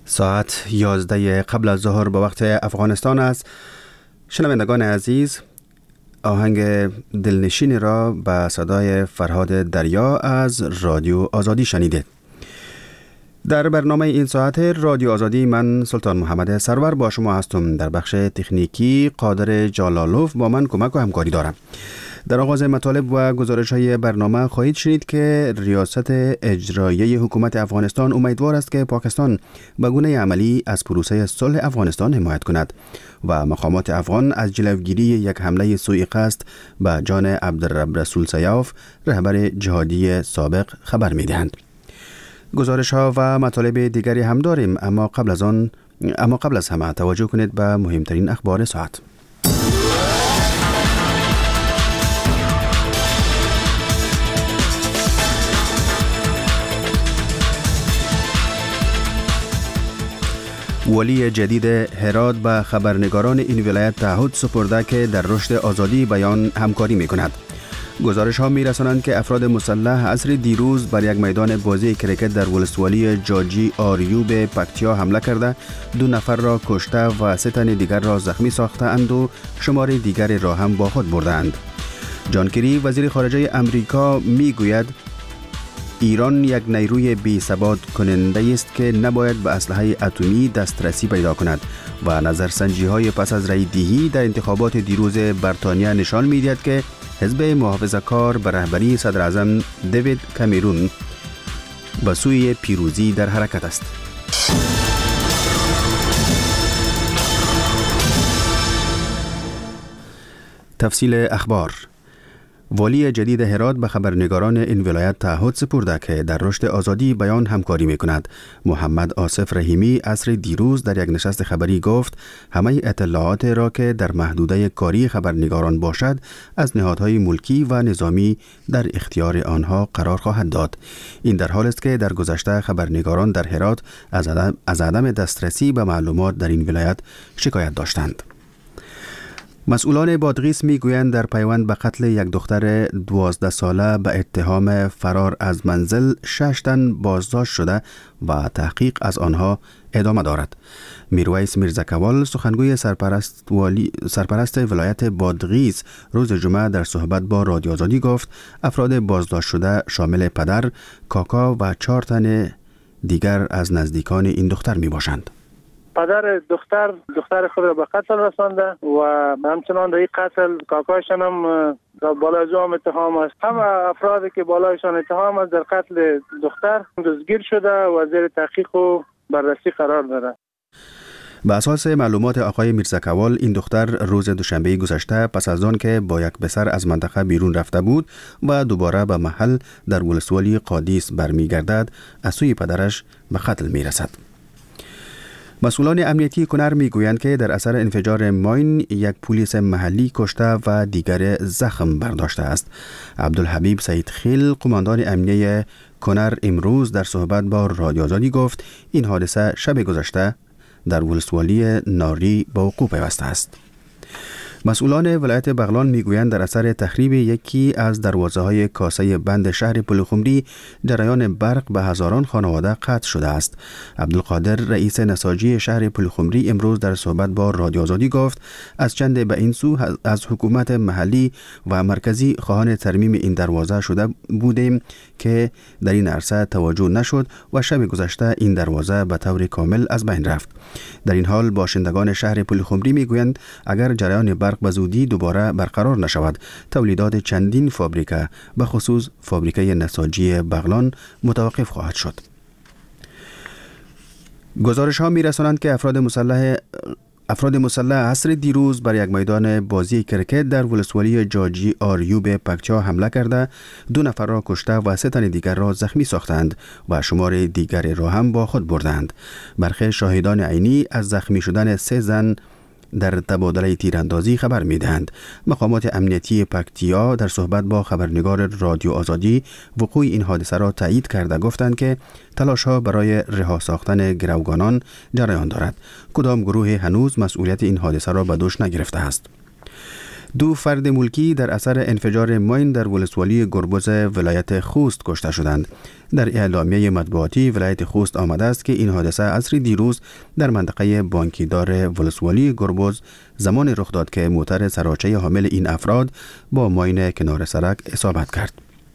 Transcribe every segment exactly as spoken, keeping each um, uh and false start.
ساعت یازده قبل از ظهر به وقت افغانستان است. شنوندگان عزیز، آهنگ دلنشین را به صدای فرهاد دریا از رادیو آزادی شنیدید. در برنامه این ساعت رادیو آزادی من سلطان محمد سرور با شما هستم. در بخش تکنیکی قادر جلالوف با من کمک و همکاری دارم. در آغاز مطالب و گزارش‌های برنامه خواهید شنید که ریاست اجرایی حکومت افغانستان امیدوار است که پاکستان به گونه عملی از پروسه صلح افغانستان حمایت کند و مقامات افغان از جلوگیری یک حمله سوء قصد به جان عبدالرب رسول سیاف رهبر جهادی سابق خبر می‌دهند. گزارش‌ها و مطالب دیگری هم داریم، اما قبل از آن اما قبل از همه توجه کنید به مهمترین اخبار ساعت. ولی جدید هرات به خبرنگاران این ولایت تعهد سپرده که در رشد آزادی بیان همکاری می کند. گزارش ها می رسانند که افراد مسلح عصر دیروز بر یک میدان بازی کرکت در ولسوالی جاجی آریوب پکتیا حمله کرده دو نفر را کشته و سه تن دیگر را زخمی ساخته اند و شمار دیگر را هم با خود بردند. جان کری وزیر خارجه امریکا می گوید ایران یک نیروی بی ثبات کننده است که نباید به اسلحه اتمی دسترسی پیدا کند و نظرسنجی های پس از رای دهی در انتخابات دیروز بریتانیا نشان می‌دهد که حزب محافظه‌کار به رهبری صدر اعظم دیوید کامرون به سوی پیروزی در حرکت است. تفصیل اخبار. والی جدید هرات به خبرنگاران این ولایت تعهد سپرده که در رشد آزادی بیان همکاری می کند. محمد آصف رحیمی عصر دیروز در یک نشست خبری گفت همه اطلاعات را که در محدوده کاری خبرنگاران باشد از نهادهای ملکی و نظامی در اختیار آنها قرار خواهد داد. این در حال است که در گذشته خبرنگاران در هرات از عدم, از عدم دسترسی به معلومات در این ولایت شکایت داشتند. مسئولان بادغیس میگویند در پیوند به قتل یک دختر دوازده ساله به اتهام فرار از منزل شش تن بازداشت شده و تحقیق از آنها ادامه دارد. میرویس میرزکوال سخنگوی سرپرست, والی سرپرست ولایت بادغیس روز جمعه در صحبت با رادیو آزادی گفت افراد بازداشت شده شامل پدر، کاکا و چهار تن دیگر از نزدیکان این دختر می باشند. پدر دختر دختر خود را به قتل رسانده و همچنان در این قتل کاکایشان هم بالای از هم اتهام است. همه افرادی که بالایشان اتهام است در قتل دختر دستگیر شده و زیر تحقیق و بررسی قرار دارد. به اساس معلومات آقای میرزکوال این دختر روز دوشنبه گذشته پس از آن که با یک پسر از منطقه بیرون رفته بود و دوباره به محل در ولسوالی قادیس برمیگردد از سوی پدرش به قتل میرسد. مسئولان امنیتی کنر میگویند که در اثر انفجار ماین یک پلیس محلی کشته و دیگر زخم برداشته است. عبدالحبیب سعید خیل قماندان امنیه کنر امروز در صحبت با رادیو آزادی گفت این حادثه شب گذشته در ولسوالی ناری به وقوع پیوسته است. مسئولان ولایت بغلان میگویند در اثر تخریب یکی از دروازه های کاسه بند شهر پلخمری جریان برق به هزاران خانواده قطع شده است. عبدالقادر رئیس نساجی شهر پلخمری امروز در صحبت با رادیو آزادی گفت از چند به این سو از حکومت محلی و مرکزی خواهان ترمیم این دروازه شده بودیم که در این عرصه توجه نشد و شب گذشته این دروازه به طور کامل از بین رفت. در این حال باشندگان شهر پلخمری میگویند اگر جریان برق به زودی دوباره برقرار نشود تولیدات چندین فابریکه به خصوص فابریکه نساجی بغلان متوقف خواهد شد. گزارش ها می رسانند که افراد مسلح افراد مسلح عصر دیروز بر یک میدان بازی کرکت در ولسوالی جاجی آریوب پکتیا حمله کرده دو نفر را کشته و سه تن دیگر را زخمی ساختند و شمار دیگر را هم با خود بردند. برخی شاهدان عینی از زخمی شدن سه زن در تبادله تیراندازی خبر می‌دهند. مقامات امنیتی پکتیا در صحبت با خبرنگار رادیو آزادی وقوع این حادثه را تایید کرده گفتند که تلاش‌ها برای رها ساختن گروگانان جریان دارد. کدام گروه هنوز مسئولیت این حادثه را به دوش نگرفته است. دو فرد ملکی در اثر انفجار ماین در ولسوالی گربز ولایت خوست کشته شدند. در اعلامیه مطبوعاتی ولایت خوست آمده است که این حادثه عصر دیروز در منطقه بانکیدار ولسوالی گربز زمان رخ داد که موتر سراچه حامل این افراد با ماین کنار سرک اصابت کرد.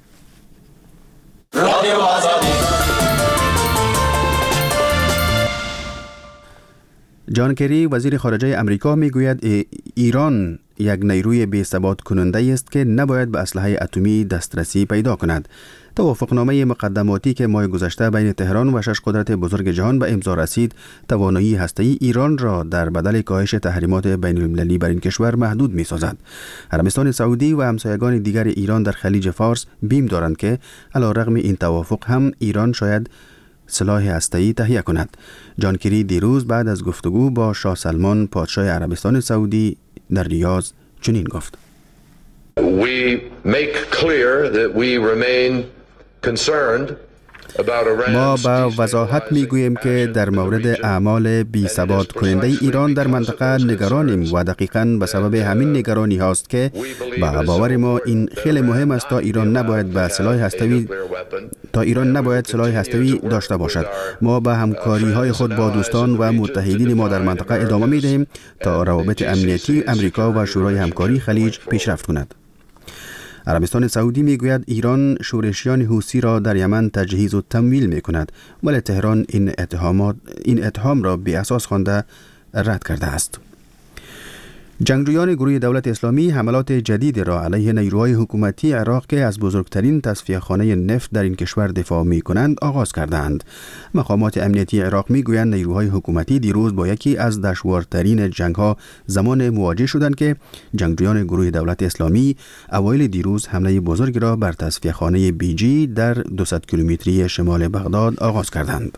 جان کری وزیر خارجه امریکا میگوید ایران یک نیروی بی‌ثبات کننده است که نباید به اسلحه اتمی دسترسی پیدا کند. توافقنامه مقدماتی که ماه گذشته بین تهران و شش قدرت بزرگ جهان به امضا رسید، توانایی هسته‌ای ایران را در بدل کاهش تحریمات بین المللی بر این کشور محدود می‌سازد. عربستان سعودی و همسایگان دیگر ایران در خلیج فارس بیم دارند که علیرغم این توافق هم ایران شاید سلاح هسته‌ای تهیه کند. جان کری دیروز بعد از گفتگو با شاه سلمان پادشاه عربستان سعودی در ریاض چنین گفت: We make clear that we remain concerned ما با وضاحت میگوییم که در مورد اعمال بی ثبات کننده ایران در منطقه نگرانیم و دقیقاً به سبب همین نگرانی هاست که با باور ما این خیلی مهم است تا ایران نباید به سلاح هسته‌ای تا ایران نباید سلاح هسته‌ای داشته باشد. ما به همکاری های خود با دوستان و متحدین ما در منطقه ادامه میدهیم تا روابط امنیتی امریکا و شورای همکاری خلیج پیشرفت کند. عربستان سعودی میگوید ایران شورشیان حوثی را در یمن تجهیز و تمویل میکند، ولی تهران این اتهامات این اتهام را بی اساس خوانده رد کرده است. جنگجویان گروه دولت اسلامی حملات جدید را علیه نیروهای حکومتی عراق که از بزرگترین تصفیه‌خانه نفت در این کشور دفاع می‌کنند آغاز کردند. مقامات امنیتی عراق می‌گویند نیروهای حکومتی دیروز با یکی از دشوارترین جنگ‌ها زمان مواجه شدند که جنگجویان گروه دولت اسلامی اوایل دیروز حمله بزرگی را بر تصفیه‌خانه بیجی در دویست کیلومتری شمال بغداد آغاز کردند.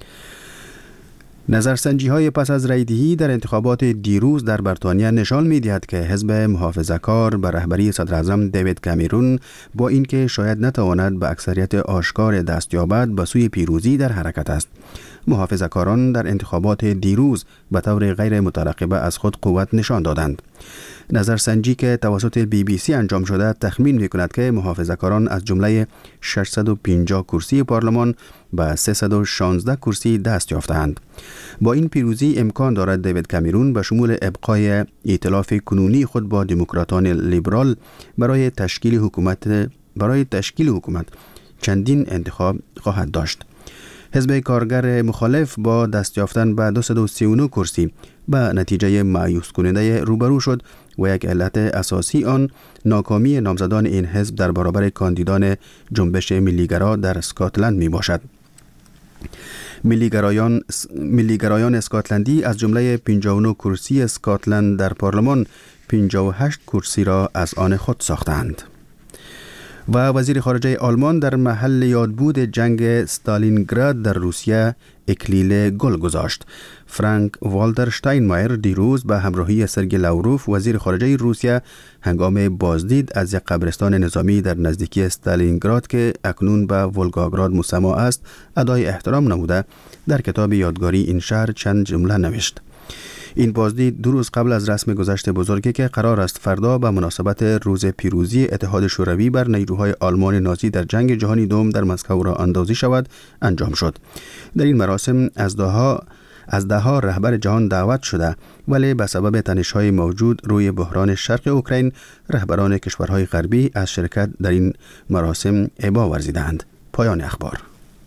نظرسنجی های پس از رأی‌دهی در انتخابات دیروز در بریتانیا نشان می‌دهد که حزب محافظه‌کار به رهبری صدراعظم دیوید کامرون با اینکه شاید نتواند به اکثریت آشکار دست یابد به سوی پیروزی در حرکت است. محافظه‌کاران در انتخابات دیروز به طور غیر مترقبه از خود قوت نشان دادند. نظرسنجی که توسط بی بی سی انجام شده تخمین می‌کند که محافظه‌کاران از جمله ششصد و پنجاه کرسی پارلمان به سیصد و شانزده کرسی دست یافتند. با این پیروزی امکان دارد دیوید کامرون به شمول ابقای ائتلاف کنونی خود با دموکراتان لیبرال برای تشکیل حکومت برای تشکیل حکومت چندین انتخاب خواهد داشت. حزب کارگر مخالف با دست یافتن به دویست و سی و نه کرسی به نتیجه مایوس کننده روبرو شد و یک علت اساسی آن ناکامی نامزدان این حزب در برابر کاندیدان جنبش ملیگرا در اسکاتلند می باشد. ملیگرایان ملیگرایان اسکاتلندی از جمله پنجاه و نه کرسی اسکاتلند در پارلمان پنجاه و هشت کرسی را از آن خود ساختند. و وزیر خارجه آلمان در محل یادبود جنگ استالینگراد در روسیه اکلیل گل گذاشت. فرانک والتر شتاینمایر دیروز به همراهی سرگئی لاوروف وزیر خارجه روسیه هنگام بازدید از یک قبرستان نظامی در نزدیکی استالینگراد که اکنون به ولگاگراد مسما است ادای احترام نموده در کتاب یادگاری این شهر چند جمله نوشت. این بازدید دو روز قبل از رسم گذشت بزرگی که قرار است فردا به مناسبت روز پیروزی اتحاد شوروی بر نیروهای آلمان نازی در جنگ جهانی دوم در مسکو را اندازی شود انجام شد. در این مراسم از دهها از دهها رهبر جهان دعوت شده، ولی به سبب تنش‌های موجود روی بحران شرق اوکراین رهبران کشورهای غربی از شرکت در این مراسم ابا ورزیدند. پایان اخبار.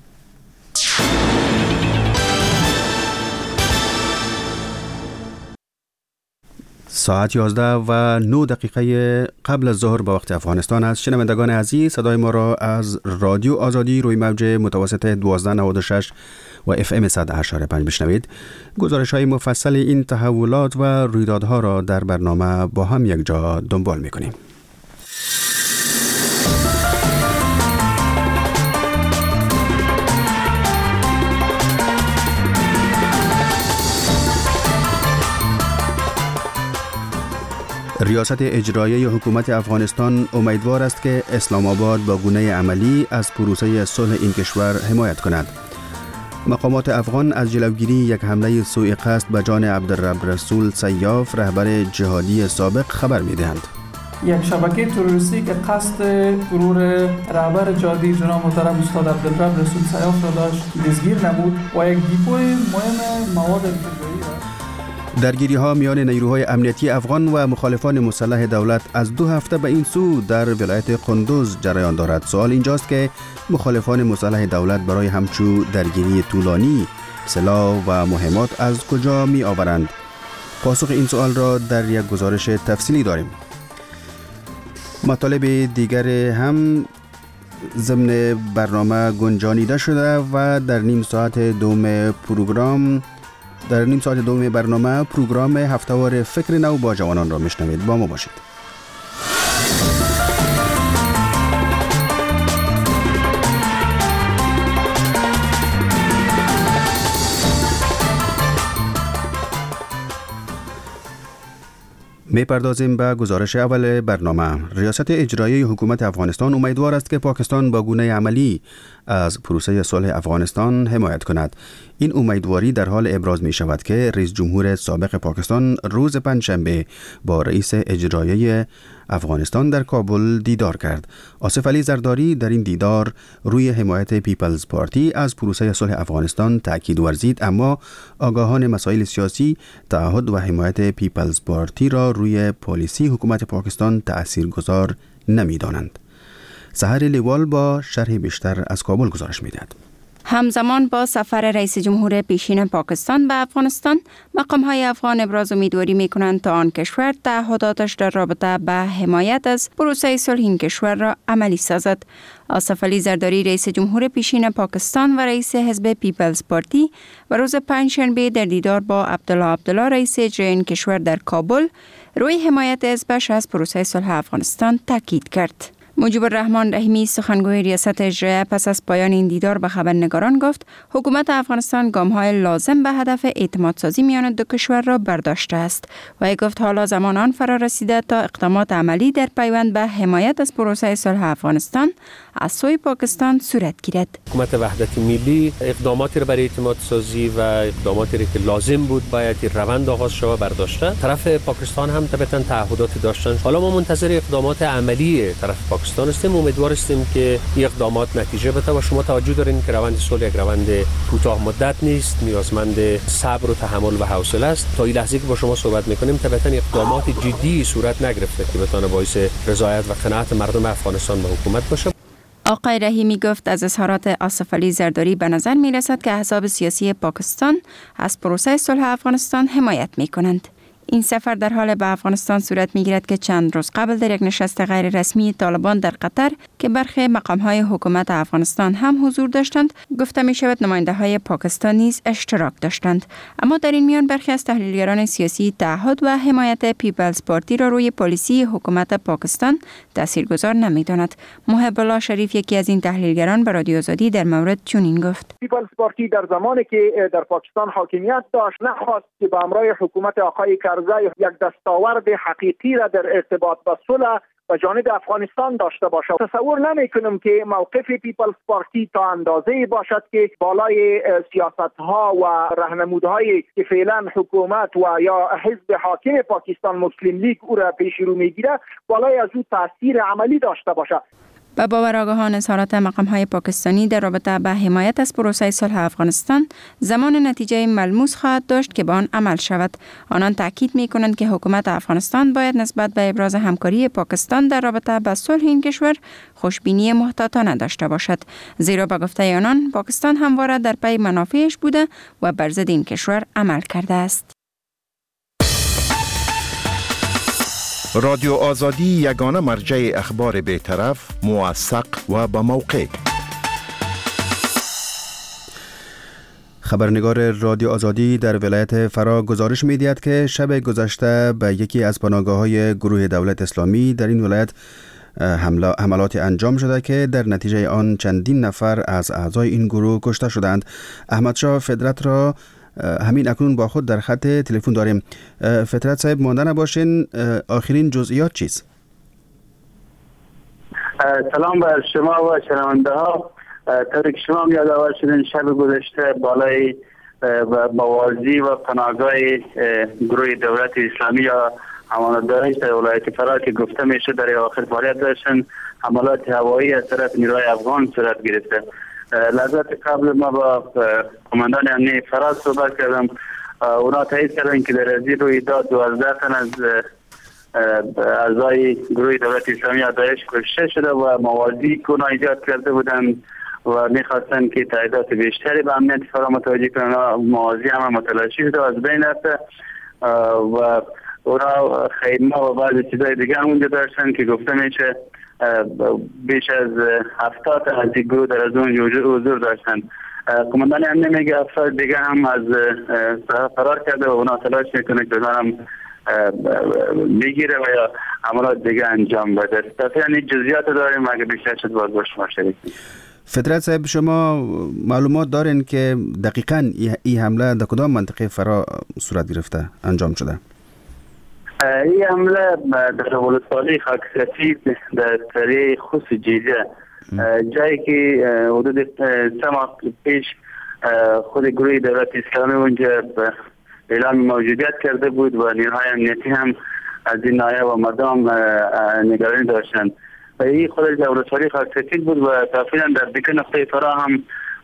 ساعت یازده و نه دقیقه قبل از ظهر به وقت افغانستان است. شنوندگان عزیز، صدای ما را از رادیو آزادی روی موج متوسط دوازده نود و شش و اف ام صد و هشت و پنج بشنوید. گزارش های مفصل این تحولات و رویدادها را در برنامه با هم یک جا دنبال می‌کنیم. ریاست اجرایی حکومت افغانستان امیدوار است که اسلام آباد با گونه عملی از پروسه صلح این کشور حمایت کند. مقامات افغان از جلوگیری یک حمله سوء قصد به جان عبدالرب رسول سیاف رهبر جهادی سابق خبر می‌دهند. یک شبکه تروریستی که قصد گروه رهبر جهادی جناب محترم استاد عبدالرب رسول سیاف را داشت دستگیر نمود و یک دیپوی مهم مواد انفجاری را. درگیری ها میان نیروهای امنیتی افغان و مخالفان مسلح دولت از دو هفته به این سو در ولایت قندوز جریان دارد. سوال اینجاست که مخالفان مسلح دولت برای همچو درگیری طولانی سلاح و مهمات از کجا می آورند؟ پاسخ این سوال را در یک گزارش تفصیلی داریم. مطالب دیگر هم ضمن برنامه گنجانیده شده و در نیم ساعت دوم پروگرام در نیم ساعت دوم برنامه پروگرام هفته‌وار فکر نو با جوانان را میشنوید. با ما باشید. می پردازیم به گزارش اول برنامه. ریاست اجرایی حکومت افغانستان امیدوار است که پاکستان با گونه عملی از پروسه صلح افغانستان حمایت کند. این امیدواری در حال ابراز می شود که رئیس جمهور سابق پاکستان روز پنجشنبه با رئیس اجرایی افغانستان در کابل دیدار کرد. آصف علی زرداری در این دیدار روی حمایت پیپلز پارتی از پروسه صلح افغانستان تاکید ورزید، اما آگاهان مسائل سیاسی تعهد و حمایت پیپلز پارتی را روی پالیسی حکومت پاکستان تأثیرگذار نمی‌دانند. سحر لیوال با شرح بیشتر از کابل گزارش می‌دهد. همزمان با سفر رئیس جمهور پیشین پاکستان به افغانستان، مقام‌های افغان ابراز امیدواری می‌کنند تا آن کشور تعهداتش در رابطه به حمایت از پروسه صلح این کشور را عملی سازد. آصف علی زرداری رئیس جمهور پیشین پاکستان و رئیس حزب پیپلز پارتی و روز پنجشنبه در دیدار با عبدالله عبدالله رئیس اجرایی این کشور در کابل روی حمایت حزبش از پروسه صلح افغانستان تاکید کرد. مجیب الرحمن رحیمی سخنگوی ریاست اجرایی پس از پایان این دیدار به خبرنگاران گفت حکومت افغانستان گام‌های لازم به هدف اعتمادسازی میان دو کشور را برداشته است و گفت حالا زمان آن فرا رسیده تا اقدامات عملی در پیوند به حمایت از پروسه صلح افغانستان از سوی پاکستان صورت گیرد. حکومت وحدت ملی اقداماتی را برای اعتمادسازی و اقداماتی را که لازم بود باید روند آغاز شود برداشته. طرف پاکستان هم طبعاً تعهداتی داشتن. حالا ما منتظر اقدامات عملی طرف پاکستان هستیم. امیدوار هستیم که این اقدامات نتیجه بده و شما توجه دارین که روند صلح یک روند کوتاه مدت نیست، نیازمند صبر و تحمل و حوصله است. تا این لحظه که با شما صحبت می‌کنیم طبعاً اقدامات جدی صورت نگرفته که بتونه باعث رضایت و قناعت مردم افغانستان به حکومت باشه. آقای رحیمی گفت از اظهارات آصف علی زرداری به نظر می رسد که احزاب سیاسی پاکستان از پروسه صلح افغانستان حمایت می کنند. این سفر در حال به افغانستان صورت می گیرد که چند روز قبل در یک نشست غیر رسمی طالبان در قطر که برخی مقام‌های حکومت افغانستان هم حضور داشتند، گفته می شود نماینده‌های پاکستان نیز اشتراک داشتند. اما در این میان برخی از تحلیلگران سیاسی تعهد و حمایت پیپلز پارتی را روی پالیسی حکومت پاکستان تاثیرگذار نمی‌داند. محب الله شریف یکی از این تحلیلگران به رادیو آزادی در مورد چنین گفت: پیپلز پارتی در زمانی که در پاکستان حاکمیت داشت نخواست که به همراه حکومت آقای یک دستاورد حقیقی را در ارتباط با صلح و جانب افغانستان داشته باشد. تصور نمی کنم که موقف پیپلز پارتی تا اندازه‌ای باشد که بالای سیاست‌ها و راهنمودهایی که فعلا حکومت و یا حزب حاکم پاکستان مسلم لیگ او را پیش رو میگیره بالای از او تاثیر عملی داشته باشد. با باور آگاهان اظهارات مقام‌های پاکستانی در رابطه به حمایت از پروسه صلح افغانستان زمان نتیجه ملموس خواهد داشت که به آن عمل شود. آنان تاکید می‌کنند که حکومت افغانستان باید نسبت به ابراز همکاری پاکستان در رابطه با صلح این کشور خوشبینی محتاطانه داشته باشد، زیرا به گفته آنان پاکستان همواره در پی منافعش بوده و بر ضد این کشور عمل کرده است. رادیو آزادی یگانه مرجع اخبار بی‌طرف، موثق و با موقع. خبرنگار رادیو آزادی در ولایت فرا گزارش می‌دهد که شب گذشته به یکی از پناهگاه‌های گروه دولت اسلامی در این ولایت حملات انجام شده که در نتیجه آن چندین نفر از اعضای این گروه کشته شدند. احمدشاه فطرت را همین اکنون با خود در خط تلفن داریم. فطرت صاحب مانده نباشین، آخرین جزئیات چیست؟ سلام بر شما و شنونده ها. طوری که شما هم یادآور شدین شب گذشته بالای موازی و پناهگاه گروه دولت اسلامی یا امانتدارش در ولایت فرا که گفته میشه در آخر فعالیت داشتن حملات هوایی از طرف نیروهای افغان صورت گرفته. لحظات قبل ما با کماندان امنیه فرا صحبت کردم، اونا تایید کردن که در ازی رویداد دوازده تن از اعضای گروه دولت اسلامی داعش کشته شده و موازی که اونا ایجاد کرده بودن و میخواستن که تعداد بیشتری به امنیت فرا متوجه کنن. موازی هم متلاشی شده و از بین رفته و اونا خیمه و بعضی چیزای دیگه هم اونجا داشتن که گفته میشه بیش از هفتاد از این گروه در از اون حضور داشتن. کماندان امنیه میگه افراد دیگه هم از فرار کرده و اونا تلاش میکنه که اونا هم بگیره و یا عملات دیگه انجام بده. تفصیلا این جزئیات داریم، اگه بیشتر شد باز با شما شریک. فطرت صاحب، شما معلومات دارین که دقیقاً این حمله در کدام منطقه فرا صورت گرفته انجام شده؟ این حمله در ولسوالی خاک سفید در سریع خصوص جیزه، جایی که حدود سه ماه پیش خود گروه دولت اسلامی اونجا اعلام موجودیت کرده بود و نیروهای امنیتی هم از این ناحیه و مردم نگرانی داشتند و این خود در ولسوالی خاک سفید بود و تقریبا در دیگه نقطه فرا هم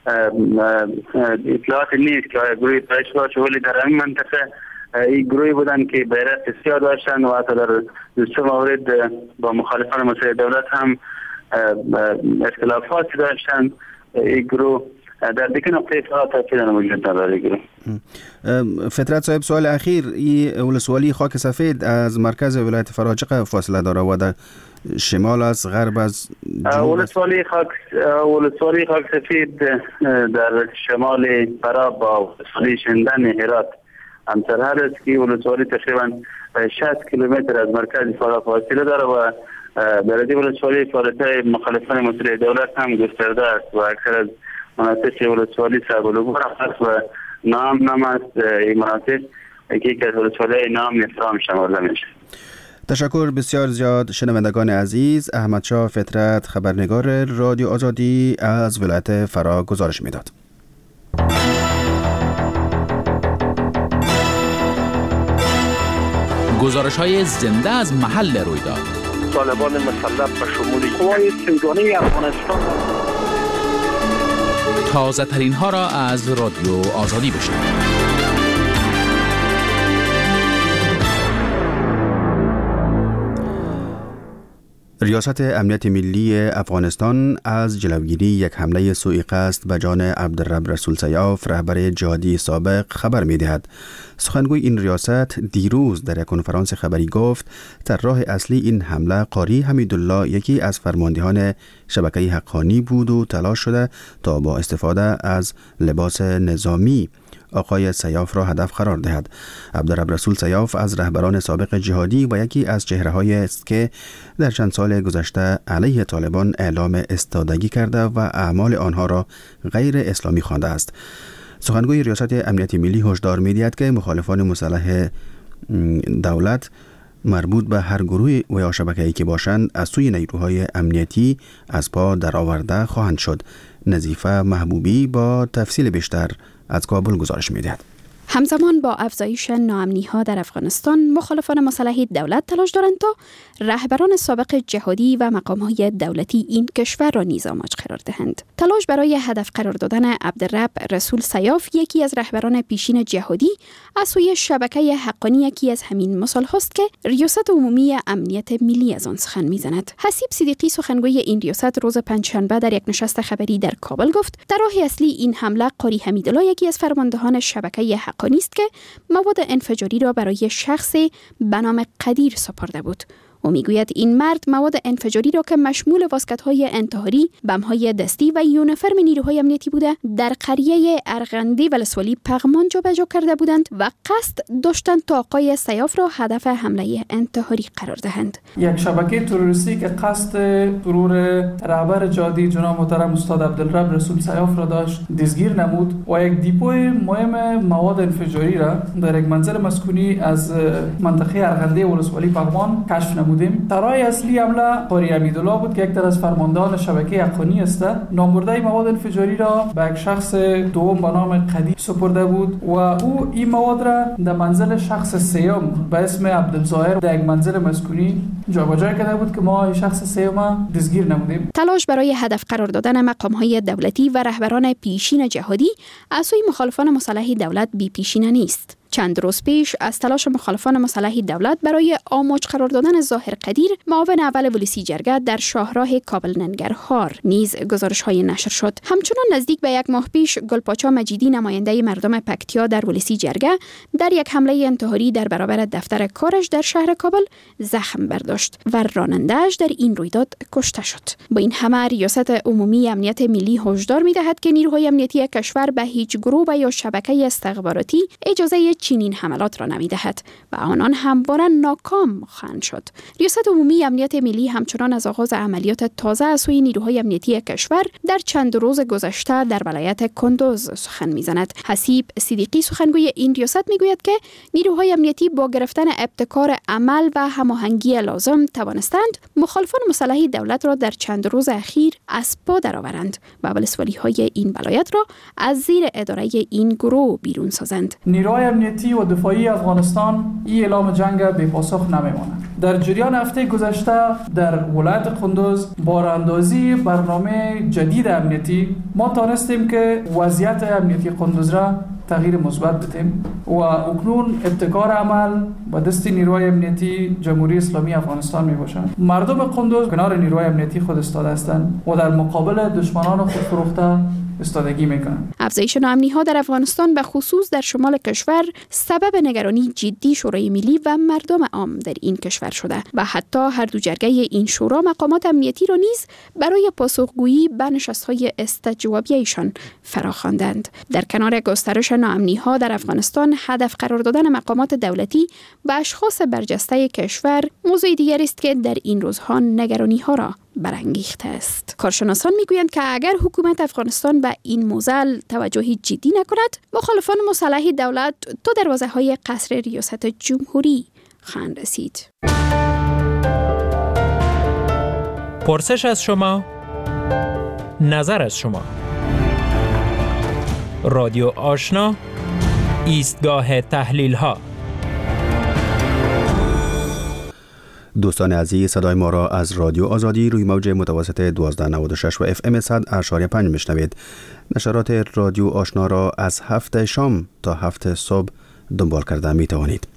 اطلاعات نیست که گروه داعش باشه، ولی در این منطقه این گروهی بودن که بیرق سیاه داشتن و حتی در دوسته مورد با مخالفان مسئله دولت هم اختلافات داشتن. این گروه در دیگه نقطه فرا تفصیلا وجود نداره. گروه فطرت صاحب، سوال اخیر، این ولسوالی خاک سفید از مرکز ولایت فرا چقدر فاصله داره و در شمال از غرب از ولسوالی خاک ولسوالی خاک سفید در شمال فرا با ولسوالی شندن هرات همسرحد است که ولسوالی تقریبا شصت کیلومتر از مرکز فرا فاصله داره و در این ولسوالی فعالیت‌های مخالفان مسئله دولت هم گسترده است و اکثر از مناطق ولسوالی صعب العبور است و نام نام است این مناطق که یک از ولسوالی نام نفرام شمرده میشه. تشکر بسیار زیاد. شنوندگان عزیز، احمدشاه فطرت، خبرنگار رادیو آزادی از ولایت فرا گزارش میداد. گزارش های زنده از محل رویداد. طالبان مسلح به شمول قوای سنگانی افغانستان. تازه ترین ها را از رادیو آزادی بشنوید. ریاست امنیت ملی افغانستان از جلوگیری یک حمله سوئی قصد به جان عبدالرب رسول سیاف، رهبر جهادی سابق، خبر می دهد. سخنگوی این ریاست دیروز در یک کنفرانس خبری گفت طراح اصلی این حمله قاری حمیدالله، یکی از فرماندهان شبکه حقانی بود و تلاش شده تا با استفاده از لباس نظامی آقای سیاف را هدف قرار دهد. عبدالرب رسول سیاف از رهبران سابق جهادی و یکی از چهره‌هایی است که در چند سال گذشته علیه طالبان اعلام استادگی کرده و اعمال آنها را غیر اسلامی خوانده است. سخنگوی ریاست امنیت ملی هشدار می‌دهد که مخالفان مسلح دولت مربوط به هر گروه و یا شبکه‌ای که باشند از سوی نیروهای امنیتی از پا درآورده خواهند شد. نظیفه محبوبی با تفصیل بیشتر از کابل گزارش می‌دهد. همزمان با افزایش ناامنی‌ها در افغانستان، مخالفان مسلح دولت تلاش دارند تا رهبران سابق جهادی و مقام‌های دولتی این کشور را نیز آماج قرار دهند. تلاش برای هدف قرار دادن عبدالرب رسول سیاف، یکی از رهبران پیشین جهادی، از سوی شبکه حقانی یکی از همین مثال‌هاست که ریاست عمومی امنیت ملی از آن سخن می‌زند. حسیب صدیقی، سخنگوی این ریاست، روز پنجشنبه در یک نشست خبری در کابل گفت طراح اصلی این حمله قاری حمیدالله، یکی از فرماندهان شبکه حقانی است که مواد انفجاری را برای شخصی به نام قدیر سپرده بود. او میگوید این مرد مواد انفجاری را که مشمول واسکت‌های انتحاری، بم‌های دستی و یونیفرم نیروهای امنیتی بوده، در قریه ارغندی ولسوالی پغمان جابجا کرده بودند و قصد داشتند تا آقای سیاف را هدف حمله انتحاری قرار دهند. یک شبکه تروریستی که قصد ضرور رهبر جهادی جناب محترم استاد عبدالرب رسول سیاف را داشت دستگیر نمود و یک دیپوی مهم مواد انفجاری را در یک منزل مسکونی از منطقه ارغندی ولسوالی پغمان کشف نمود. نمودیم. طرح اصلی حمله قاری امیدالله بود که یک از فرماندهان شبکه حقانی است. نامبرده مواد انفجاری را به یک شخص دوم به نام قدیر سپرده بود و او این مواد را در منزل شخص سیوم به اسم عبدالظاهر در یک منزل مسکونی جابجا کرده بود که ما شخص سیوم دستگیر نمودیم. تلاش برای هدف قرار دادن مقام‌های دولتی و رهبران پیشین جهادی از سوی مخالفان مسلح دولت بی پیشینه نیست. چند روز پیش از تلاش مخالفان مسلح دولت برای آموج قرار دادن ظاهر قدیر معاون اول ولسی جرگه در شاهراه کابل ننگرهار نیز گزارش‌های نشر شد. همچنان نزدیک به یک ماه پیش گلپاچا مجیدی نماینده مردم پکتیا در ولسی جرگه در یک حمله انتحاری در برابر دفتر کارش در شهر کابل زخم برداشت و راننده‌اش در این رویداد کشته شد. با این همه ریاست عمومی امنیت ملی هشدار می‌دهد که نیروهای امنیتی کشور به هیچ گروه یا شبکه استخباراتی اجازه چنین حملات را نمی‌دهد و آنان همواره ناکام خواهند شد. ریاست عمومی امنیت ملی همچنان از آغاز عملیات تازه از سوی نیروهای امنیتی کشور در چند روز گذشته در ولایت کندوز سخن می‌زند. حسیب صدیقی سخنگوی این ریاست می‌گوید که نیروهای امنیتی با گرفتن ابتکار عمل و هماهنگی لازم توانستند مخالفان مسلح دولت را در چند روز اخیر از پا درآورند و ولسوالی‌های این ولایت را از زیر اداره این گروه بیرون سازند. نیروهای امنیتی و دفاعی افغانستان این اعلام جنگ بی پاسخ نمیماند. در جریان هفته گذشته در ولایت قندوز با راهاندازی برنامه جدید امنیتی ما تانستیم که وضعیت امنیتی قندوز را تغییر مثبت بدیم و اکنون ابتکار عمل با دست نیروهای امنیتی جمهوری اسلامی افغانستان می باشند. مردم قندوز کنار نیروهای امنیتی خود ایستاده هستند و در مقابل دشمنان خود فروخته استادگی میکنند. افزایش ناامنی‌ها در افغانستان به خصوص در شمال کشور سبب نگرانی جدی شورای ملی و مردم عام در این کشور شده و حتی هر دو جرگه این شورا مقامات امنیتی را نیز برای پاسخگویی به نشست‌های استجوابیه‌شان فراخواندند. در کنار گسترش ناامنی‌ها در افغانستان، هدف قرار دادن مقامات دولتی به اشخاص برجسته کشور موضوع دیگری است که در این روزها نگرانی‌ها را برانگیخته است. کارشناسان میگویند که اگر حکومت افغانستان به این موضوع توجهی جدی نکند، مخالفان مسلح دولت تا دروازه‌های قصر ریاست جمهوری خواهند رسید. پرسش از شما، نظر از شما. رادیو آشنا، ایستگاه تحلیل ها. دوستان عزیز، صدای ما را از رادیو آزادی روی موج متوسط دوازده نود و شش و اف ام صد اشاری پنج میشنوید. نشرات رادیو آشنا را از هفت شام تا هفت صبح دنبال کرده می توانید.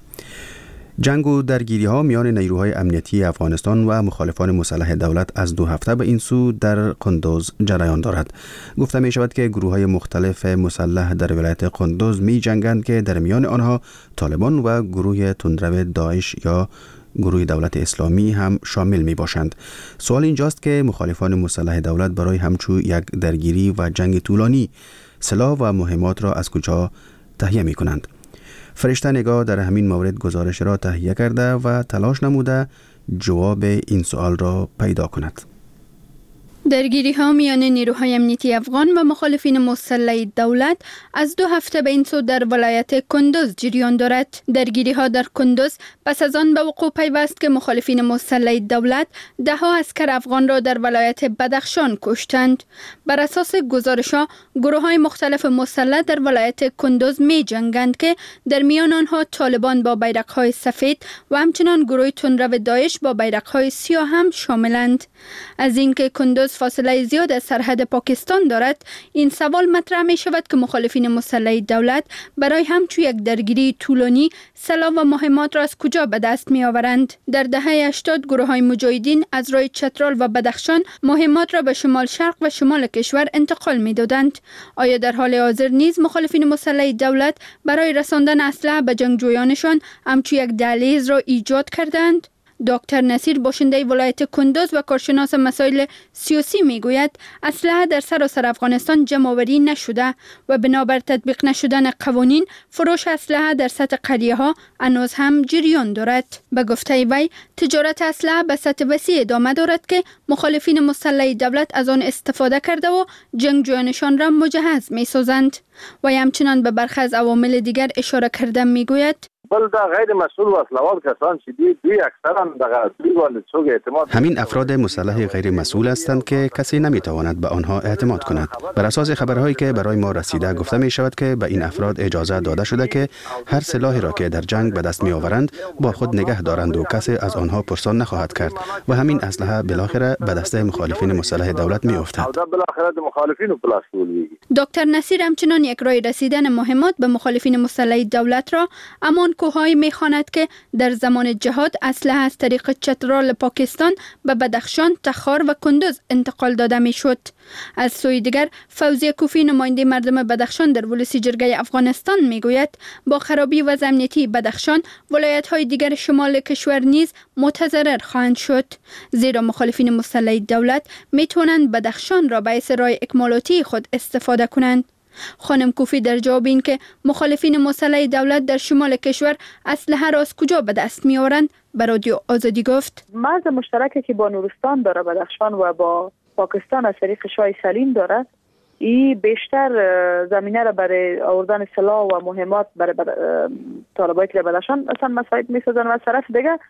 جنگ و درگیری ها میان نیروهای امنیتی افغانستان و مخالفان مسلح دولت از دو هفته به این سو در قندوز جریان دارد. گفته می شود که گروه های مختلف مسلح در ولایت قندوز می جنگند که در میان آنها طالبان و گروه تندرو داعش یا گروه دولت اسلامی هم شامل می باشند. سوال اینجاست که مخالفان مسلح دولت برای همچو یک درگیری و جنگ طولانی سلاح و مهمات را از کجا تهیه می کنند؟ فرشته نگاه در همین مورد گزارش را تهیه کرده و تلاش نموده جواب این سوال را پیدا کند. درگیری ها میان نیروهای امنیتی افغان و مخالفین مسلح دولت از دو هفته به این سو در ولایت کندوز جریان دارد. درگیری ها در کندوز پس از آن به وقوع پیوست که مخالفین مسلح دولت ده ها عسکر افغان را در ولایت بدخشان کشتند. بر اساس گزارش ها، گروه های مختلف مسلح در ولایت کندوز می جنگند که در میان آنها طالبان با بیرق های سفید و همچنان گروه تندرو داعش با بیرق های سیاه هم شاملند. از اینکه کندوز فاصله زیاد از سرحد پاکستان دارد، این سوال مطرح می شود که مخالفین مسلح دولت برای همچون یک درگیری طولانی سلاح و مهمات را از کجا به دست می آورند. در دهه هشتاد گروه های مجاهدین از راه چترال و بدخشان مهمات را به شمال شرق و شمال کشور انتقال می دادند. آیا در حال حاضر نیز مخالفین مسلح دولت برای رساندن اسلحه به جنگجویانشان همچون یک دهلیز را ایجاد کردند؟ دکتر نصیر باشنده ولایت کندوز و کارشناس مسائل سیاسی میگوید اسلحه در سراسر افغانستان جمع آوری نشده و بنابر تطبیق نشدن قوانین فروش اسلحه در سطح قریه ها هنوز هم جریان دارد. به گفته وی تجارت اسلحه به سطح وسیع ادامه دارد که مخالفین مسلح دولت از آن استفاده کرده و جنگجویانشان را مجهز می سازند. و همچنان به برخی از عوامل دیگر اشاره کرده میگوید بل دا غیر مسئول و اصلاوات کسان چې دی دوی اکثرا دغه دیوال څوک اعتماد همین افراد مسلح غیر مسئول هستند که کسی نمیتواند به آنها اعتماد کند. بر اساس خبرهایی که برای ما رسیده گفته می شود که به این افراد اجازه داده شده که هر سلاحی را که در جنگ به دست می آورند با خود نگه دارند و کسی از آنها پرسان نخواهد کرد و همین اسلحه بالاخره به دست مخالفین مسلح دولت می افتد. دکتر نصیر همچنان یک رای رسیدن مهمات به مخالفین مسلح دولت را امان کوهایی می خواند که در زمان جهاد اسلحه از طریق چترال پاکستان به بدخشان، تخار و کندوز انتقال داده می شد. از سوی دیگر فوزی کوفی نماینده مردم بدخشان در ولسی جرگه افغانستان می گوید با خرابی وضع امنیتی بدخشان ولایت های دیگر شمال کشور نیز متضرر خواهند شد، زیرا مخالفین مسلح دولت می توانند بدخشان را باعث رای اکمالاتی خود استفاده کنند. خانم کوفی در جواب این که مخالفین مسلح دولت در شمال کشور اسلحه را از کجا به دست می آورند به رادیو آزادی گفت مرز مشترکی که با نورستان داره بدخشان و با پاکستان از طریق شاه سلیم داره، این بیشتر زمینه را برای آوردن سلاح و مهمات برای طالبایی که بدخشان مثلا مساعد می سازن و از طرف دیگه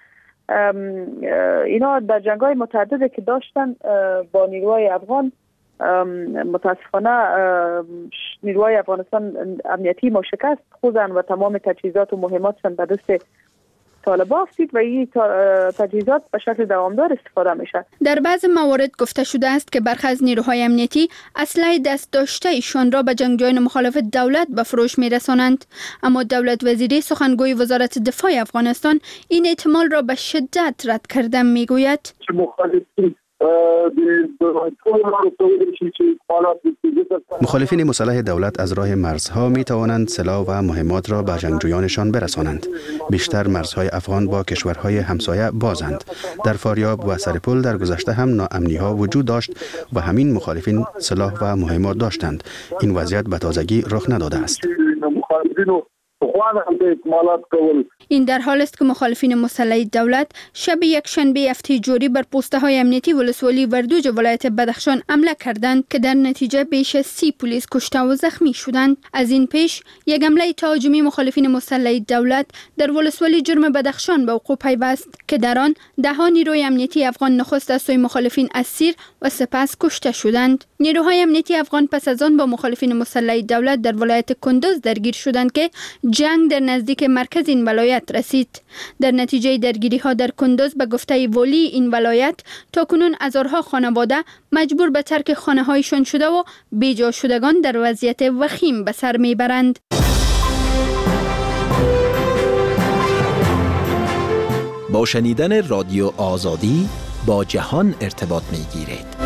اینا در جنگ‌های متعددی که داشتن با نیروهای افغان، متاسفانه نیروهای افغانستان امنیتی ما شکست خوردن و تمام تجهیزات و مهماتشان به دست طالبان افتید و این تجهیزات به شکل دوامدار استفاده میشه. در بعض موارد گفته شده است که برخی از نیروهای امنیتی اسلحه دست داشته ایشان را به جنگجویان مخالف دولت به فروش میرسانند، اما دولت وزیری سخنگوی وزارت دفاع افغانستان این احتمال را به شدت رد کرده میگوید مخالفین مسلح دولت از راه مرزها می توانند سلاح و مهمات را به جنگجویانشان برسانند. بیشتر مرزهای افغان با کشورهای همسایه بازند. در فاریاب و سرپل در گذشته هم ناامنی ها وجود داشت و همین مخالفین سلاح و مهمات داشتند. این وضعیت به تازگی رخ نداده است. این در حال است که مخالفین مسلح دولت شب یک شنبه هفته جوری بر پوسته های امنیتی ولسوالی وردوج ولایت بدخشان حمله کردند که در نتیجه بیش از سی پلیس کشته و زخمی شدند. از این پیش یک حمله تهاجمی مخالفین مسلح دولت در ولسوالی جرم بدخشان به وقوع پیوست که در آن ده ها نیروی امنیتی افغان نخست از سوی مخالفین اسیر و سپس کشته شدند. نیروهای امنیتی افغان پس از آن با مخالفین مسلح دولت در ولایت کندوز درگیر شدند که جنگ در نزدیک مرکز این ولایت رسید. در نتیجه درگیری ها در کندوز به گفته ولی این ولایت تاکنون هزارها خانواده مجبور به ترک خانه هایشان شده و بیجا شدگان در وضعیت وخیم به سر میبرند. با شنیدن رادیو آزادی با جهان ارتباط میگیرید.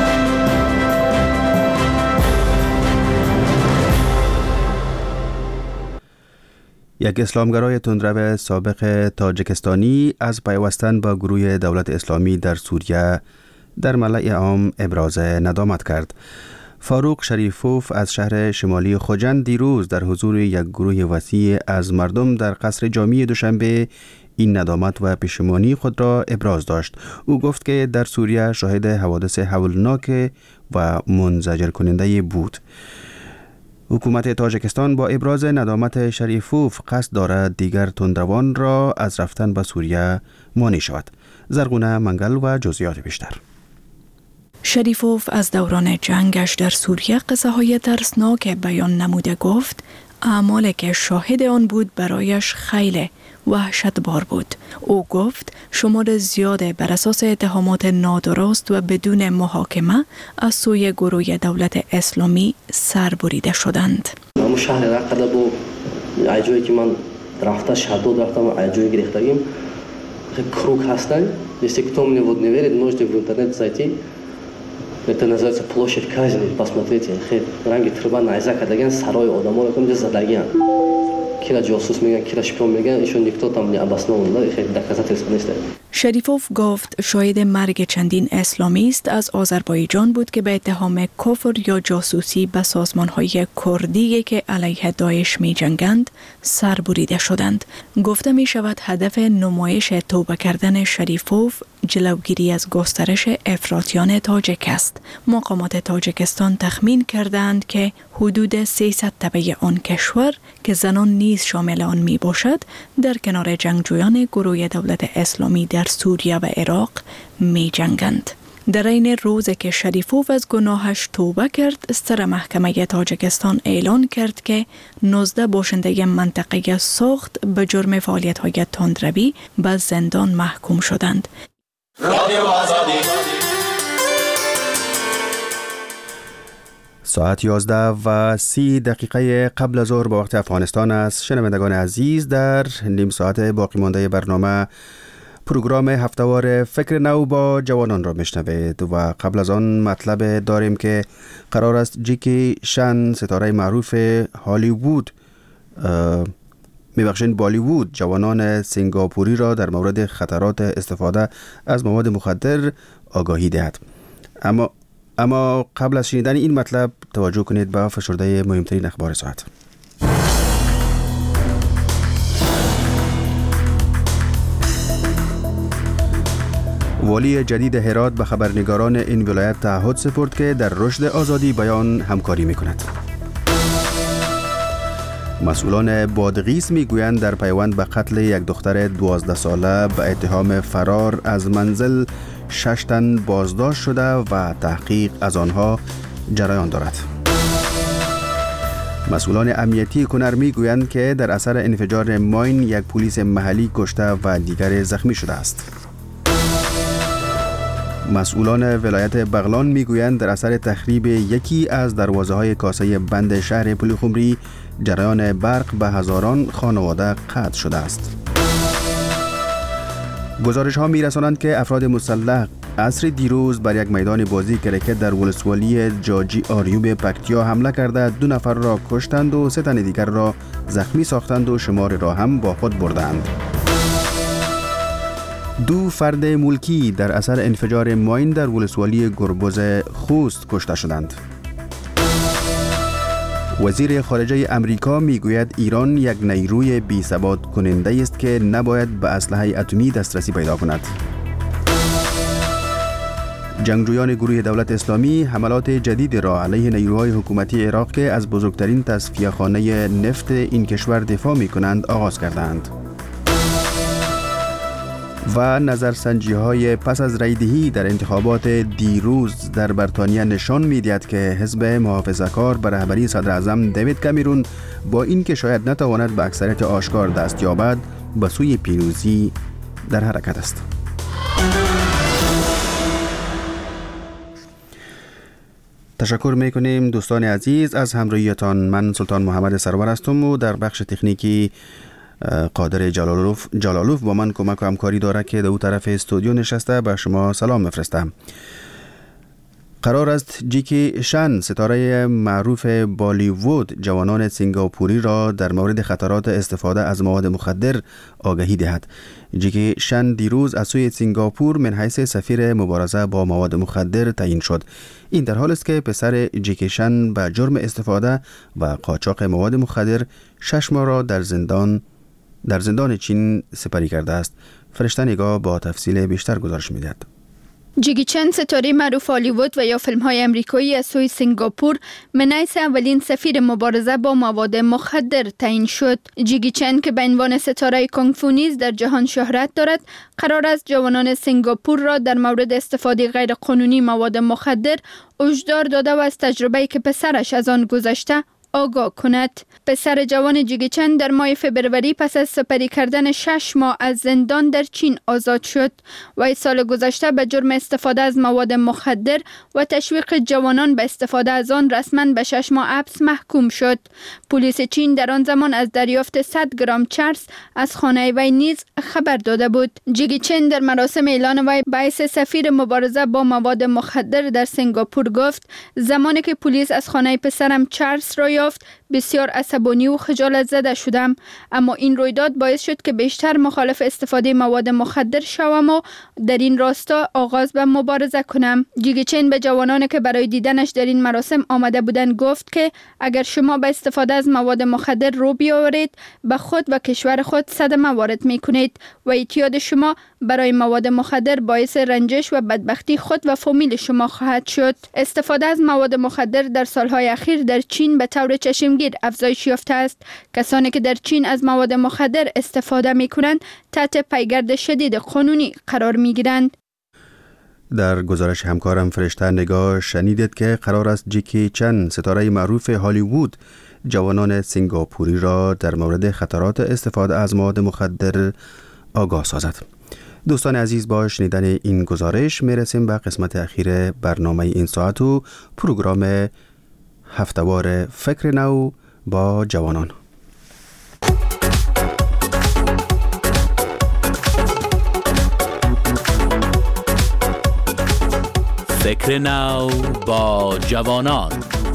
یک اسلامگرای تندرو سابق تاجیکستانی از پیوستن با گروه دولت اسلامی در سوریه در ملأ عام ابراز ندامت کرد. فاروق شریفوف از شهر شمالی خوجند دیروز در حضور یک گروه وسیع از مردم در قصر جامع دوشنبه این ندامت و پشیمانی خود را ابراز داشت. او گفت که در سوریه شاهد حوادث هولناک و منزجر کننده بود. حکومت تاجیکستان با ابراز ندامت شریفوف قصد دارد دیگر تندروان را از رفتن به سوریه مانع شود. زرغونه منگل و جزئیات بیشتر. شریفوف از دوران جنگش در سوریه قصه های ترسناک بیان نموده گفت اعمالی که شاهد آن بود برایش خیلی وحشتبار بود. او گفت شمار زیاد بر اساس اتهامات نادرست و بدون محاکمه از سوی گروه دولت اسلامی سربریده شدند. همون شهر رقه با جایی که من رفته شهدو رفتم جایی گرفتگیم круг هستن. Если кто мне вот не верит, можете в интернет зайти. Это называется площадь казни. Посмотрите. Ранги трба найзака деген сарой одамон кунҷа задагиан. Кира ҷосус меган, кира шпион меган, ишон никто там не обоснован, да, доказательства нест. شریفوف گفت شاهد مرگ چندین اسلامیست از آذربایجان بود که به اتهام کفر یا جاسوسی به سازمان‌های کردی که علیه داعش می‌جنگند سربریده شدند. گفته می شود هدف نمایش توبه کردن شریفوف جلوگیری از گسترش افراطیان تاجک است. مقامات تاجکستان تخمین کردند که حدود سیصد تبع آن کشور که زنان نیز شامل آن می باشد در کنار جنگجویان گروه دولت اسلامی در سوریه و عراق می جنگند. در این روز که شریفوف از گناهش توبه کرد، سر محکمه تاجکستان اعلان کرد که نوزده باشنده منطقه ساخت به جرم فعالیت‌های تندروی به زندان محکوم شدند. ساعت یازده و سی دقیقه قبل از ظهر به وقت افغانستان است. شنوندگان عزیز، در نیم ساعت باقی مانده برنامه پروگرام هفتهوار فکر نو با جوانان را میشنوید و قبل از آن مطلب داریم که قرار است جیکی شن، ستاره معروف هالیوود میبخشین بالیوود، جوانان سنگاپوری را در مورد خطرات استفاده از مواد مخدر آگاهی دهد. اما اما قبل از شنیدن این مطلب توجه کنید به فشرده مهمترین اخبار ساعت. والی جدید هرات به خبرنگاران این ولایت تعهد سپرد که در رشد آزادی بیان همکاری می‌کند. مسئولان بادغیس میگویند در پیوند به قتل یک دختر دوازده ساله به اتهام فرار از منزل شش تن بازداشت شده و تحقیق از آنها جریان دارد. مسئولان امنیتی کنر میگویند که در اثر انفجار ماین یک پلیس محلی کشته و دیگر زخمی شده است. مسئولان ولایت بغلان میگویند در اثر تخریب یکی از دروازه‌های کاسه بند شهر پلخمری جریان برق به هزاران خانواده قطع شده است. گزارش ها میرسانند که افراد مسلح عصر دیروز بر یک میدان بازی کرکت در ولسوالی جاجی آریوب پکتیا حمله کرده دو نفر را کشتند و سه تن دیگر را زخمی ساختند و شمار را هم با خود بردند. دو فرد ملکی در اثر انفجار ماین در ولسوالی گربز خوست کشته شدند. وزیر خارجه امریکا میگوید ایران یک نیروی بی ثبات کننده است که نباید به اسلحه اتمی دسترسی پیدا کند. جنگجویان گروه دولت اسلامی حملات جدید را علیه نیروهای حکومتی عراق که از بزرگترین تصفیه‌خانه نفت این کشور دفاع می‌کنند آغاز کردند. و نظرسنجی های پس از رایدهی در انتخابات دیروز در بریتانیا نشان می‌دهد که حزب محافظه‌کار به رهبری صدر اعظم دیوید کامرون با اینکه شاید نتواند به اکثریت آشکار دست یابد به سوی پیروزی در حرکت است. تشکر میکنیم دوستان عزیز از همراهیتان. من سلطان محمد سرور هستم و در بخش تکنیکی قادر جلالوف جلالوف با من کمک و همکاری داره که در اون طرف استودیو نشسته. به شما سلام میفرستم. قرار است جیکی شن، ستاره معروف بالیوود، جوانان سنگاپوری را در مورد خطرات استفاده از مواد مخدر آگاهی دهد. جیکی شن دیروز از سوی سنگاپور من حیث سفیر مبارزه با مواد مخدر تعیین شد. این در حال است که پسر جیکی شن به جرم استفاده و قاچاق مواد مخدر شش ماه را در زندان در زندان چین سپری کرده است. فرشته نگاه با تفصیل بیشتر گزارش می‌دهد. جیکی چن، ستاره معروف هالیوود و یا فیلم‌های امریکایی، از سوی سنگاپور من حیث اولین سفیر مبارزه با مواد مخدر تعیین شد. جیکی چن که به عنوان ستاره کونگ فو نیز در جهان شهرت دارد، قرار است جوانان سنگاپور را در مورد استفاده غیرقانونی مواد مخدر هشدار داده و از تجربه‌ای که پسرش از آن گذشته آگاه کند. پسر جوان جیکی چن در ماه فبروری پس از سپری کردن شش ماه از زندان در چین آزاد شد و سال گذشته به جرم استفاده از مواد مخدر و تشویق جوانان به استفاده از آن رسما به شش ماه حبس محکوم شد. پلیس چین در آن زمان از دریافت صد گرم چرس از خانه وی نیز خبر داده بود. جیکی چن در مراسم اعلان وی به حیث سفیر مبارزه با مواد مخدر در سنگاپور گفت: زمانی که پلیس از خانه پسرم چرس را یافت بسیار عصبانی و خجالت زده شدم، اما این رویداد باعث شد که بیشتر مخالف استفاده مواد مخدر شوم و در این راستا آغاز به مبارزه کنم. جیگی چین به جوانانی که برای دیدنش در این مراسم آمده بودند گفت که اگر شما به استفاده از مواد مخدر رو بیاورید به خود و کشور خود صدمه وارد می کنید و اعتیاد شما برای مواد مخدر باعث رنجش و بدبختی خود و فامیل شما خواهد شد. استفاده از مواد مخدر در سالهای اخیر در چین به طور چشمگیر افزایش یافته است. کسانی که در چین از مواد مخدر استفاده می کنند تحت پیگرد شدید قانونی قرار می گیرند. در گزارش همکارم فرشته نگاه شنیدید که قرار است جکی چن، ستاره معروف هالیوود، جوانان سنگاپوری را در مورد خطرات استفاده از مواد مخدر آگاه سازد. دوستان عزیز، با شنیدن این گزارش میرسیم به قسمت اخیر برنامه این ساعت و پروگرام هفته‌وار فکر نو با جوانان. فکر نو با جوانان.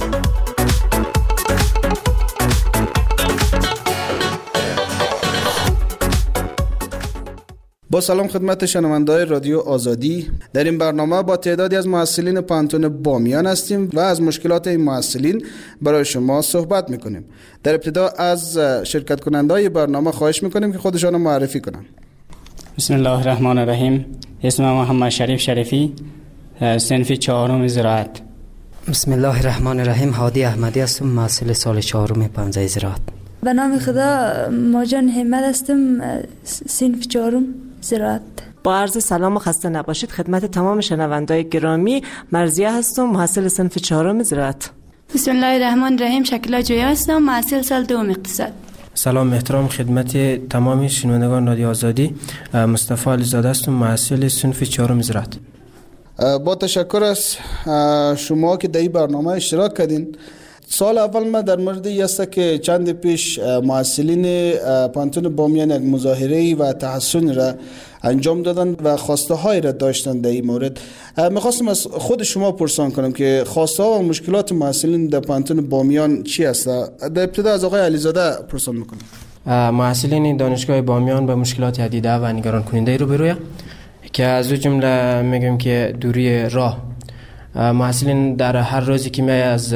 با سلام خدمت شنونده‌های رادیو آزادی. در این برنامه با تعدادی از محصلین پانتون بامیان هستیم و از مشکلات این محصلین برای شما صحبت میکنیم. در ابتدا از شرکت کننده‌های برنامه خواهش میکنیم که خودشان رو معرفی کنن. بسم الله الرحمن الرحیم. اسمم محمد شریف شریفی، صنف چهارم زراعت. بسم الله الرحمن الرحیم. هادی احمدی هستم، محصل سال چهارم پانزده زراعت. به نام خدا ماجان حمد هستم، صنف چهارم زراعت. با عرض سلام و خسته نباشید خدمت تمام شنونده‌های گرامی. مرضیه هستم، محصل صنف چهارم زراعت. بسم الله الرحمن الرحیم. شکلا جویا هستم، محصل سال دوم اقتصاد. سلام احترام خدمت تمام شنوندگان رادیو آزادی. مصطفی علیزاده هستم، محصل صنف چهارم زراعت. با تشکر از شما که در این برنامه اشتراک کردین. سال اول ما در مورد است که چند پیش محصلین پانتون بامیان یک مظاهره و تحسن را انجام دادن و خواسته های را داشتن در این مورد. میخواستم از خود شما پرسان کنم که خواسته ها و مشکلات محصلین در پانتون بامیان چی است؟ در ابتدا از آقای علیزاده پرسان میکنم. محصلین دانشگاه بامیان به مشکلات عدیده و نگران کننده رو برویه که از اون جمله میگم که دوری راه. محصلین در هر روزی که میای از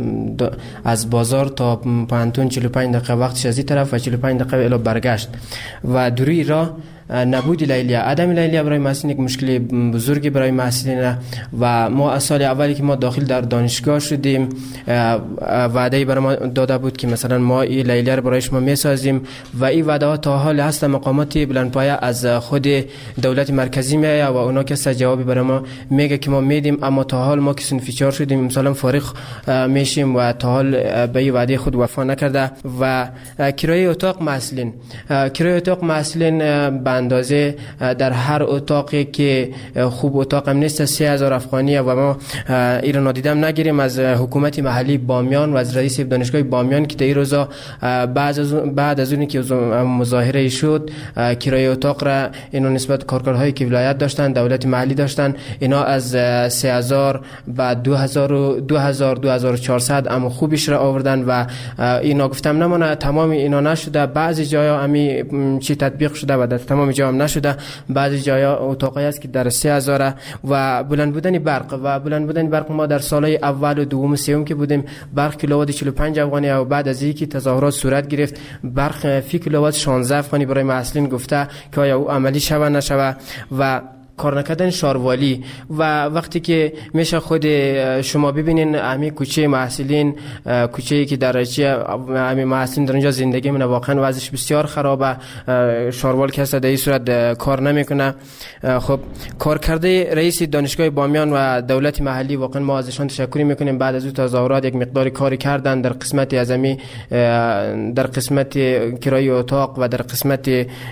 از بازار تا پانتون چهل و پنج دقیقه وقتش از این طرف و چهل و پنج دقیقه الی برگشت و دوری راه، نبود لیلیه، عدم لیلیه برای محصلین یک مشکل بزرگی برای محصلین و ما از سال اولی که ما داخل در دانشگاه شدیم وعده برای ما داده بود که مثلا ما این لیلیه رو برای شما میسازیم و این وعده ها تا حال هست مقامات بلندپایه از خود دولت مرکزی میایه و اونا که جوابی برای ما میگه که ما میدیم، اما تا حال ما که صنف چهار شدیم مثلا فارغ میشیم و تا حال به این وعده خود وفا نکرده. و کرایه اتاق محصلین، کرایه اتاق محصلین اندازه در هر اتاقی که خوب اتاق هم نیست سه هزار افغانیه و ما ایران نادیدم نگیریم از حکومت محلی بامیان و از رئیس دانشگاه بامیان که در این روزا بعد از بعد از اونی که مظاهره شد کرایه اتاق را اینا نسبت کارگرهایی که ولایت داشتن دولت محلی داشتن اینا از سه هزار بعد دو هزار دو هزار دو هزار و چهارصد اما خوبش را آوردن و اینا گفتم نمونه تمام اینا نشده، بعضی جایا امی چی تطبیق شده و در تمام جا هم نشده، بعضی جایا اتاقی است که در سه هزار و بلند بودن برق و بلند بودن برق ما در سالهای اول و دوم و سوم که بودیم برق کیلووات چهل و پنج افغانی و بعد از اینکه تظاهرات صورت گرفت برق فی کیلووات شانزده افغانی برای محصلین گفته که آیا او عملی شوه نشوه و کار نکردن شاروالی و وقتی که میشه خود شما ببینین همین کوچه محصلین، کوچه‌ای که در چه همین محصلین در اونجا زندگی من واقعا وضعش بسیار خرابه، شاروال کسی در این صورت کار نمیکنه. خب کار کرده رئیس دانشگاه بامیان و دولت محلی واقعا ما ازشان تشکر میکنیم. بعد از اون تظاهرات یک مقدار کاری کردن در قسمت از همین در قسمت کرایه اتاق و در قسمت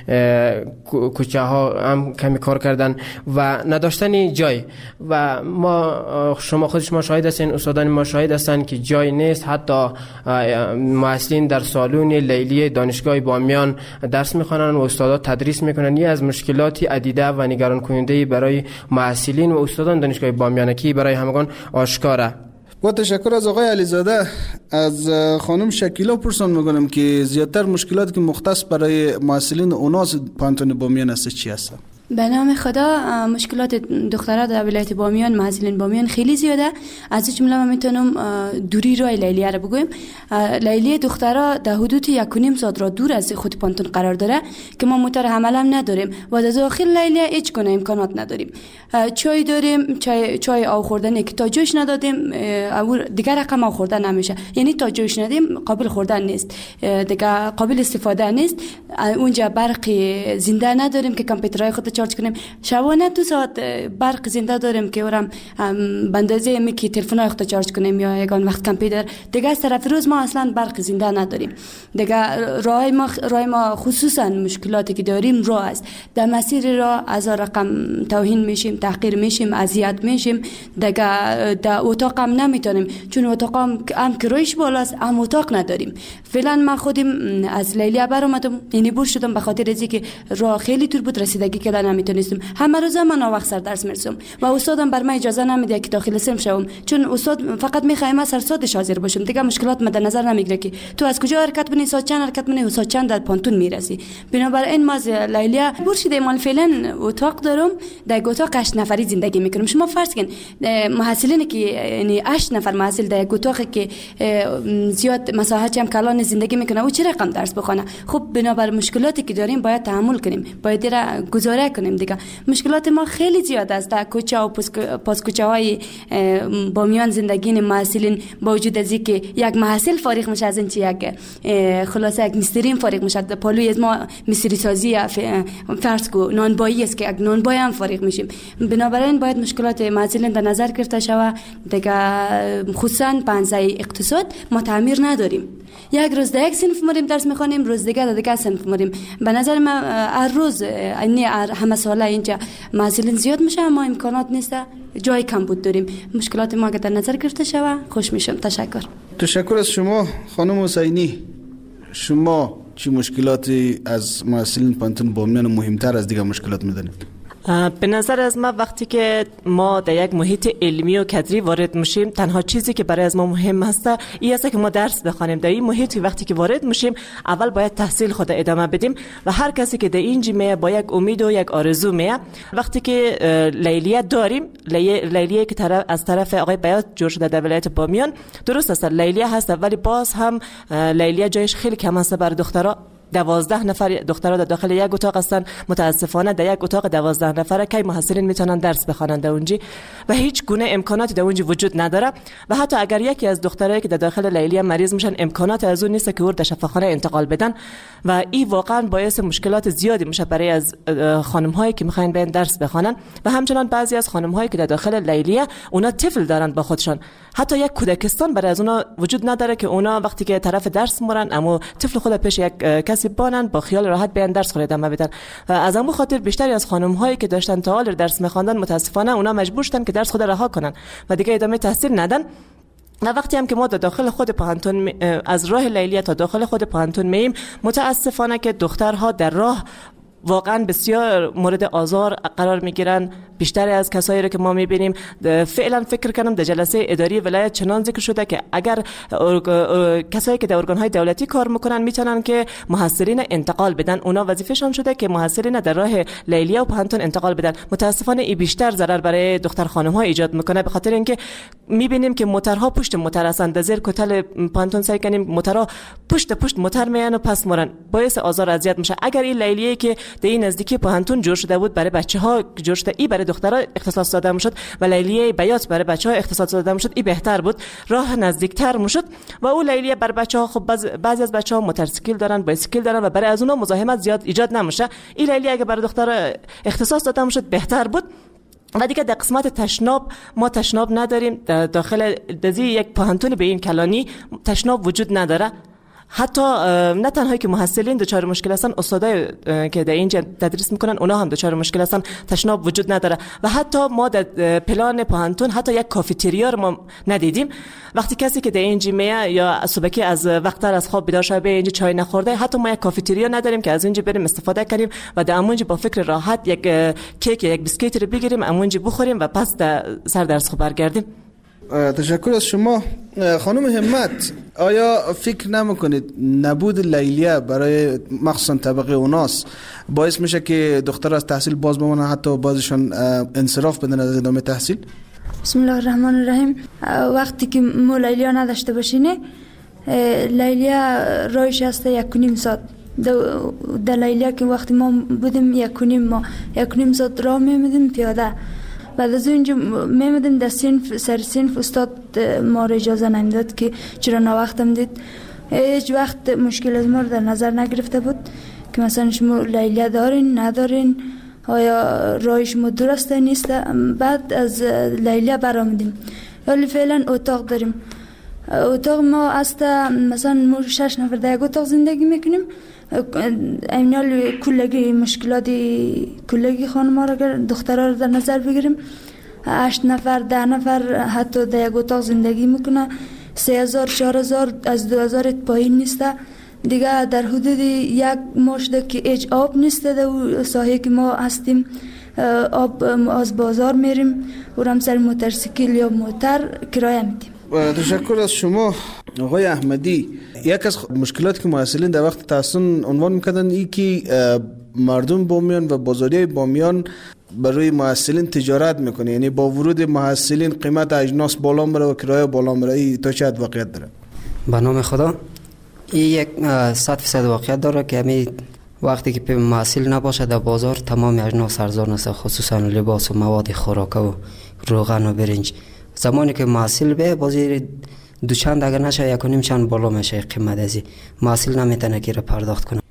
کوچه ها هم کمی کار کردن و نداشتن جای و ما شما خود شما شاهد هستین، استادان ما شاهد هستن که جای نیست. حتی محصلین در سالن لیلی دانشگاه بامیان درس میخوانن و استادان تدریس میکنن. این از مشکلات عدیده و نگران کننده برای محصلین و استادان دانشگاه بامیان که برای همگان آشکاره. با تشکر از آقای علیزاده. از خانم شکیلا پرسان میکنم که زیادتر مشکلاتی که مختص برای محصلین اوناس پانتون بامیان است چی هست؟ به نام خدا مشکلات دخترها در ولایت بامیان، محصلین بامیان خیلی زیاده. از جمله من میتونم دوری راه لیلیه رو بگویم. لیلیه دخترها در حدود یک و نیم ساعت را دور از خود پانتون قرار داره که ما موتور حمل هم نداریم و در داخل لیلیه هیچ گونه امکانات نداریم. چای داریم، چای چای آب خوردن که تا جوش ندادیم او دیگر رقم آب خوردن نمیشه، یعنی تا جوش ندیم قابل خوردن نیست، دیگه قابل استفاده نیست. اونجا برق زنده نداریم که کامپیوترهای خود چارج کنیم. شبانه دو ساعت برق زنده داریم که اورم بندازه می که تلفن‌های خود چارج کنیم یا یگان وقت کامپیوتر. دیگه از طرف روز ما اصلا برق زنده نداریم. دیگه راه ما راه ما خصوصا مشکلاتی که داریم راه است. در مسیر راه از رقم توهین میشیم، تحقیر میشیم، اذیت میشیم. دیگه در اتاق هم نمیتونیم چون اتاق هم هم کرایش بالاست، هم اتاق نداریم. فعلا ما خودم از لیلیه برآمدم، یعنی بور شدم به خاطر از اینکه راه خیلی دور بود، رسیدگی کردن نمیتونستم. همه روز من وقت سر درس میرسم و استادم بر من اجازه نمیده که داخل سم شوم، چون استاد فقط میخواد من سر صادش حاضر باشم. دیگه مشکلات مد نظر نمیگیره که تو از کجا حرکت کنی، ساعت چند حرکت کنی و ساعت چند در پانتون میرسی. بنابراین ما از لیلیه بور شدیم. من فعلا اتاق دارم، در اتاق هشت نفری زندگی میکنم. شما فرض کن محصلینی که یعنی هشت نفر محصل در اتاقی که زیاد مساحت هم کلان زندگی میکنه او چه رقم درس بخونه؟ خب بنابر مشکلاتی که داریم باید تحمل کنیم، باید را گزاره کنیم. دیگه مشکلات ما خیلی زیاد است. در کوچه و پاس کوچه های بامیان زندگی محصلین با وجود از اینکه یک محصل فارغ میشه از این چی یک خلاصه یک مسترین فارغ میشه، پالوی از ما مستری سازی فرض کو نانبایی است که یک نانبای هم فارغ میشیم. بنابراین باید مشکلات محصلین در نظر گرفته شود. دیگه خصوصا پنزه اقتصاد ما تعمیر نداریم. یک روز در یک صنف مریم درس میخوانیم، روز دیگه در دیگه صنف مریم. به نظر من هر روز یعنی همه ساله اینجا محصلین زیاد میشه اما امکانات نیست، جای کم بود داریم. مشکلات ما که در نظر گرفته شود خوش میشم. تشکر. تشکر از شما خانم حسینی. شما چی مشکلاتی از محصلین پانتون بامیان مهمتر از دیگه مشکلات میدونید؟ به نظر از ما وقتی که ما در یک محیط علمی و کدری وارد میشیم، تنها چیزی که برای از ما مهم است این است که ما درس بخوانیم. در این محیط وقتی که وارد میشیم اول باید تحصیل خود ادامه بدیم و هر کسی که در اینجا میه با یک امید و یک آرزو میه. وقتی که لیلیه داریم، لیلیه که طرف از طرف آقای بیات جور شده در ولایت بامیان، درست است لیلیه هست ولی باز هم لیلیه جایش خیلی کم است برای دخترها. دوازده نفر دخترها در داخل یک اتاق هستند. متاسفانه در یک اتاق دوازده نفره که محصلین میتونن درس بخوانند در اونجا و هیچ گونه امکاناتی در اونجا وجود نداره. و حتی اگر یکی از دخترایی که در داخل لیلیه مریض میشن امکانات از اون نیست که او در شفاخانه انتقال بدن و این واقعا باعث مشکلات زیادی میشه برای از خانم هایی که میخواین برن درس بخوانن. و همچنان بعضی از خانم هایی که در داخل لیلیه اونا طفل دارن با خودشان، حتی یک کودکستان برای از اونا وجود نداره که اونا وقتی که طرف درس مورن اما طفل خود پیش یک کسی بانن با خیال راحت بیان درس خود ادامه بدن. و از همون خاطر بیشتری از خانم هایی که داشتن تا حال درس می‌خواندن متاسفانه اونا مجبور شدن که درس خود رها کنن و دیگه ادامه تحصیل ندن. و وقتی هم که ما در داخل خود پانتون از راه لیلیه تا داخل خود پانتون مییم، متاسفانه که دخترها در راه واقعا بسیار مورد آزار قرار میگیرن. بیشتری از کسایی رو که ما میبینیم فعلا فکر کنم در جلسه اداری ولایت چنان ذکر شده که اگر کسایی که در ارگان‌های دولتی کار میکنن میتونن که محصلین انتقال بدن، اونا وظیفه‌شان شده که محصلین در راه لیلیه و پانتون انتقال بدن. متاسفانه این بیشتر ضرر برای دختر خانم‌ها ایجاد میکنه، به خاطر اینکه میبینیم که موترها پشت موتر هستند. در زیر کتل پانتون سعی کنیم موترها پشت پشت موتر میان و پس مورن، باعث آزار اذیت میشه. اگر این لیلیه که در این نزدیکی پانتون جور شده بود برای بچه‌ها جور شده، ای برای دخترها اختصاص داده میشد و لیلیه بیات برای بچه‌ها اختصاص داده میشد، این بهتر بود، راه نزدیکتر میشد. و اون لیلیه برای بچه‌ها خب بعضی از بچه‌ها موتورسیکل دارن، بایسیکل دارن و برای از اونها مزاحمت زیاد ایجاد نمیشه. این لیلیه اگه برای دخترها اختصاص داده میشد بهتر بود. و دیگه در قسمت تشناب ما تشناب نداریم. در داخل دزی یک پانتون به این کلانی تشناب وجود نداره. حتی نه تنها که محصلین دچار مشکل هستن، استادای که در اینجا تدریس میکنن اونا هم دچار مشکل هستن، تشناب وجود نداره. و حتی ما در پلان پانتون حتی یک کافتریا رو ما ندیدیم. وقتی کسی که در اینجا میه یا صبحی از وقت‌تر از خواب بیدار شده به اینجا چای نخورده، حتی ما یک کافتریا نداریم که از اینجا بریم استفاده کنیم و در همونجا با فکر راحت یک کیک یا یک بیسکیت رو بگیریم، همونجا بخوریم و پس در سر درس خوب برگردیم. تشکر از شما. خانم همت، آیا فکر نمیکنید نبود لیلیه برای مخصوصا طبقه اوناس باعث میشه که دختر از تحصیل باز بمانه، حتی بعضشان انصراف بدن از ادامه تحصیل؟ بسم الله الرحمن الرحیم. وقتی که ما لیلیه نداشته باشینه، لیلیه رایش هسته یک و نیم ساعت. در لیلیه که وقتی ما بودیم یک و نیم ما یک و نیم ساعت راه میمیدیم پیاده. بعد از اونجا میمدیم در صنف سر صنف استاد ما را اجازه نمیداد که چرا ناوقتم دید. هیچ وقت مشکل از ما در نظر نگرفته بود که مثلا شما لیلیه دارین ندارین، آیا راه شما درسته نیسته. بعد از لیلیه برآمدیم، ولی فعلا اتاق داریم. اتاق ما است مثلا ما شش نفر در یک اتاق زندگی میکنیم. امینال کلگی مشکلاتی کلگی خانم را اگر دخترها را در نظر بگیریم، هشت نفر ده نفر حتی در یک اتاق زندگی میکنه. سه هزار چهار هزار از دو هزار پایین نیسته دیگه. در حدود یک ماشده که هیچ آب نیسته در ساحه که ما هستیم. آب از بازار میریم و هم سر موتورسیکل یا موتر کرایه میدیم. تشکر از شما آقای احمدی. یک از مشکلاتی که محصلین در وقت تحصیل عنوان میکردن ای که مردم بامیان و بازاری بامیان برای محصلین تجارت میکنه، یعنی با ورود محصلین قیمت اجناس بالا میره و کرایه بالا میره. ای تا چه حد واقعیت داره؟ به نام خدا این یک صد فیصد واقعیت داره که همین وقتی که محصل نباشه در بازار تمام اجناس ارزان است، خصوصا لباس و مواد خوراکه و روغن و برنج. زمانی که محصل به بازی دوچند اگر نشه یک و نیم چند بالا میشه قیمت ازی، محصل نمیتونه که را پرداخت کنه.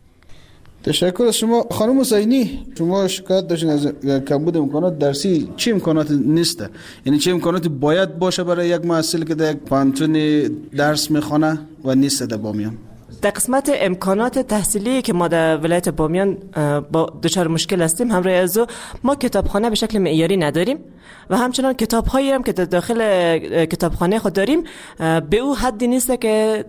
تشکر از شما. خانم حسینی، شما شکایت داشتین از کمبود امکانات درسی. چه امکانات نیسته؟ یعنی چه امکاناتی باید باشه برای یک محصل که در یک پانتون درس میخونه و نیسته در بامیان؟ در قسمت امکانات تحصیلی که ما در ولایت بامیان با دچار مشکل هستیم، همراه از ما کتابخانه به شکل معیاری نداریم و همچنان کتاب‌هایی هم که در داخل کتابخانه خود داریم به او حدی نیست که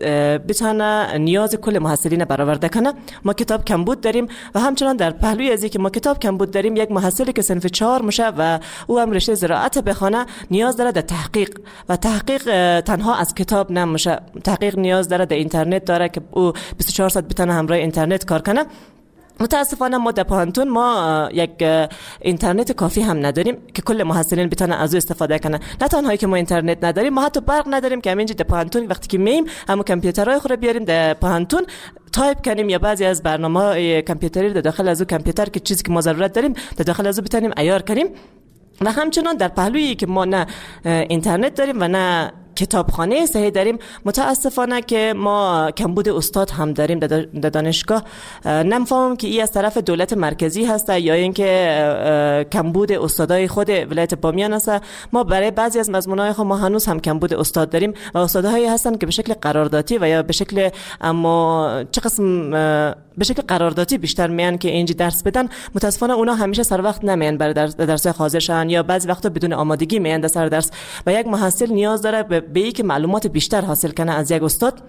بتونه نیاز کل محصلین برآورده کنه. ما کتاب کمبود داریم و همچنان در پهلوی از اینکه ما کتاب کمبود داریم، یک محصلی که صنف چهار میشه و او هم رشته زراعت بخونه نیاز داره در تحقیق و تحقیق تنها از کتاب نمیشه. تحقیق نیاز داره در اینترنت داره که او بیست و چهار ساعت بتونه همراه اینترنت کار کنه. متاسفانه ما در پانتون ما یک اینترنت کافی هم نداریم که کل محصلین بتونن از او استفاده کنن. نه تنها که ما اینترنت نداریم، ما حتی برق نداریم که همینجا در پانتون وقتی که میم همون کامپیوترهای خود بیاریم در پانتون تایپ کنیم یا بعضی از برنامه‌های کامپیوتری در داخل از او کامپیوتر که چیزی که ما ضرورت داریم در داخل از او بتونیم عیار کنیم. و همچنان در پهلویی که ما نه اینترنت داریم و نه کتابخانه صحیح داریم، متاسفانه که ما کمبود استاد هم داریم در دانشگاه. نمی‌فهمم که این از طرف دولت مرکزی هست یا اینکه کمبود استادای خود ولایت بامیان است. ما برای بعضی از مضمون‌های خود ما هنوز هم کمبود استاد داریم و استادهایی هستن که به شکل قراردادی و یا به شکل اما چه قسم به شکل قراردادی بیشتر میان که اینجا درس بدن. متاسفانه اونا همیشه سر وقت نمیان برای درس درس حاضر شدن یا بعضی وقتا بدون آمادگی میان در سر درس و یک محصل نیاز داره به به اینکه معلومات بیشتر حاصل کنه از یک استاد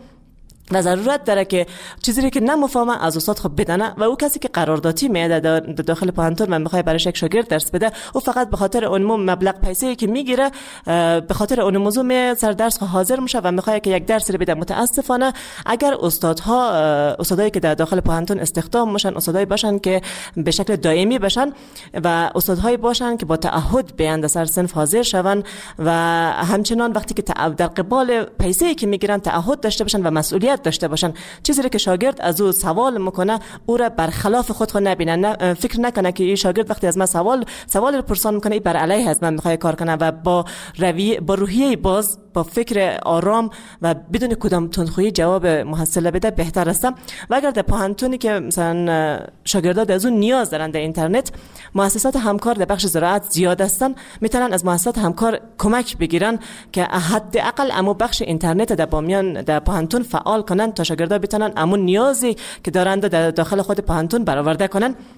و ضرورت داره که چیزی که نمیفهمه از استاد خود بدونه و او کسی که قراردادی میاد در داخل پانتون من میخواد برای یک شاگرد درس بده، او فقط به خاطر اون مبلغ پیسه‌ای که میگیره به خاطر اون موضوع می سر درس حاضر میشه و میخواد که یک درس رو بده. متاسفانه اگر استادها استادایی که در داخل پانتون استخدام میشن استادایی باشن که به شکل دائمی باشن و استادهایی باشن که با تعهد بیان در سر صنف حاضر شون و همچنان وقتی که در قبال پیسه‌ای که میگیرن تعهد داشته باشن و مسئولیت داشته باشن، چیزی که شاگرد از او سوال میکنه او را برخلاف خود خود نبینه. نه فکر نکنه که این شاگرد وقتی از من سوال سوال رو پرسان میکنه این بر علیه از من میخواد کار کنه و با رویه با روحیه باز با فکر آرام و بدون کدام تندخویی جواب محصل بده بهتر است. و اگر در پانتونی که مثلا شاگردان از اون نیاز دارن در اینترنت، مؤسسات همکار در بخش زراعت زیاد هستن، میتونن از مؤسسات همکار کمک بگیرن که حداقل امو بخش اینترنت در بامیان در پانتون فعال کنن تا شاگردان بتونن امون نیازی که دارند در داخل خود پانتون برآورده کنن.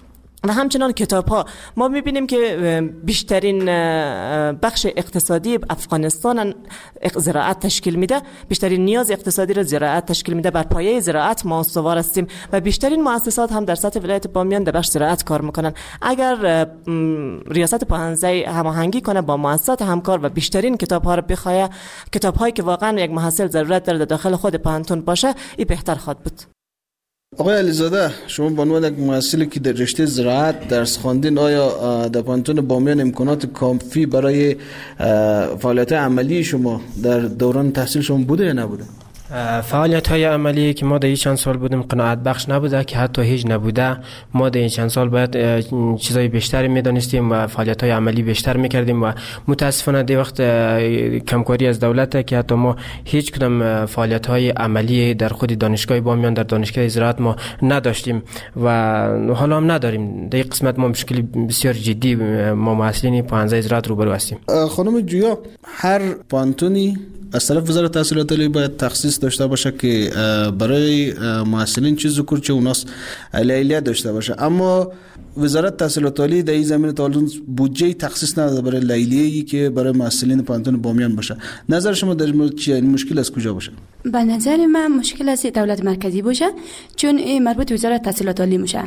و همچنان کتاب ها. ما میبینیم که بیشترین بخش اقتصادی افغانستان زراعت تشکیل میده، بیشترین نیاز اقتصادی را زراعت تشکیل میده، بر پایه زراعت ما استوار هستیم و بیشترین مؤسسات هم در سطح ولایت بامیان در بخش زراعت کار میکنن. اگر ریاست پاهنزه هماهنگی کنه با مؤسسات همکار و بیشترین کتاب ها را بخواه، کتاب هایی که واقعا یک محصل ضرورت داره داخل خود پانتون باشه، این بهتر خواهد بود. آقای علیزاده، شما به عنوان یک محصلی که در رشته زراعت درس خواندین، آیا در پانتون بامیان امکانات کافی برای فعالیت عملی شما در دوران تحصیل شما بوده یا نبوده؟ فعالیت های عملی که ما در این چند سال بودیم قناعت بخش نبوده، که حتی هیچ نبوده. ما در این چند سال باید چیزای بیشتری میدانستیم و فعالیت های عملی بیشتر میکردیم و متاسفانه در وقت کمکاری از دولت که حتی ما هیچ کدام فعالیت های عملی در خود دانشگاه بامیان در دانشگاه زراعت ما نداشتیم و حالا هم نداریم. در این قسمت ما مشکل بسیار جدی ما محصلین پانزده زراعت روبرو هستیم. خانم جویا، هر پانتونی از طرف وزارت تحصیلات عالی باید تخصیص داشته باشه که برای محصلین چه ذکر چه اوناس لیلیه داشته باشه، اما وزارت تحصیلات عالی در این زمینه تا الان بودجه تخصیص نداده برای لیلیه‌ای که برای محصلین پانتون بامیان باشه. نظر شما در این مورد چیه؟ این مشکل از کجا باشه؟ به نظر من مشکل از دولت مرکزی باشه، چون این مربوط به وزارت تحصیلات عالی میشه.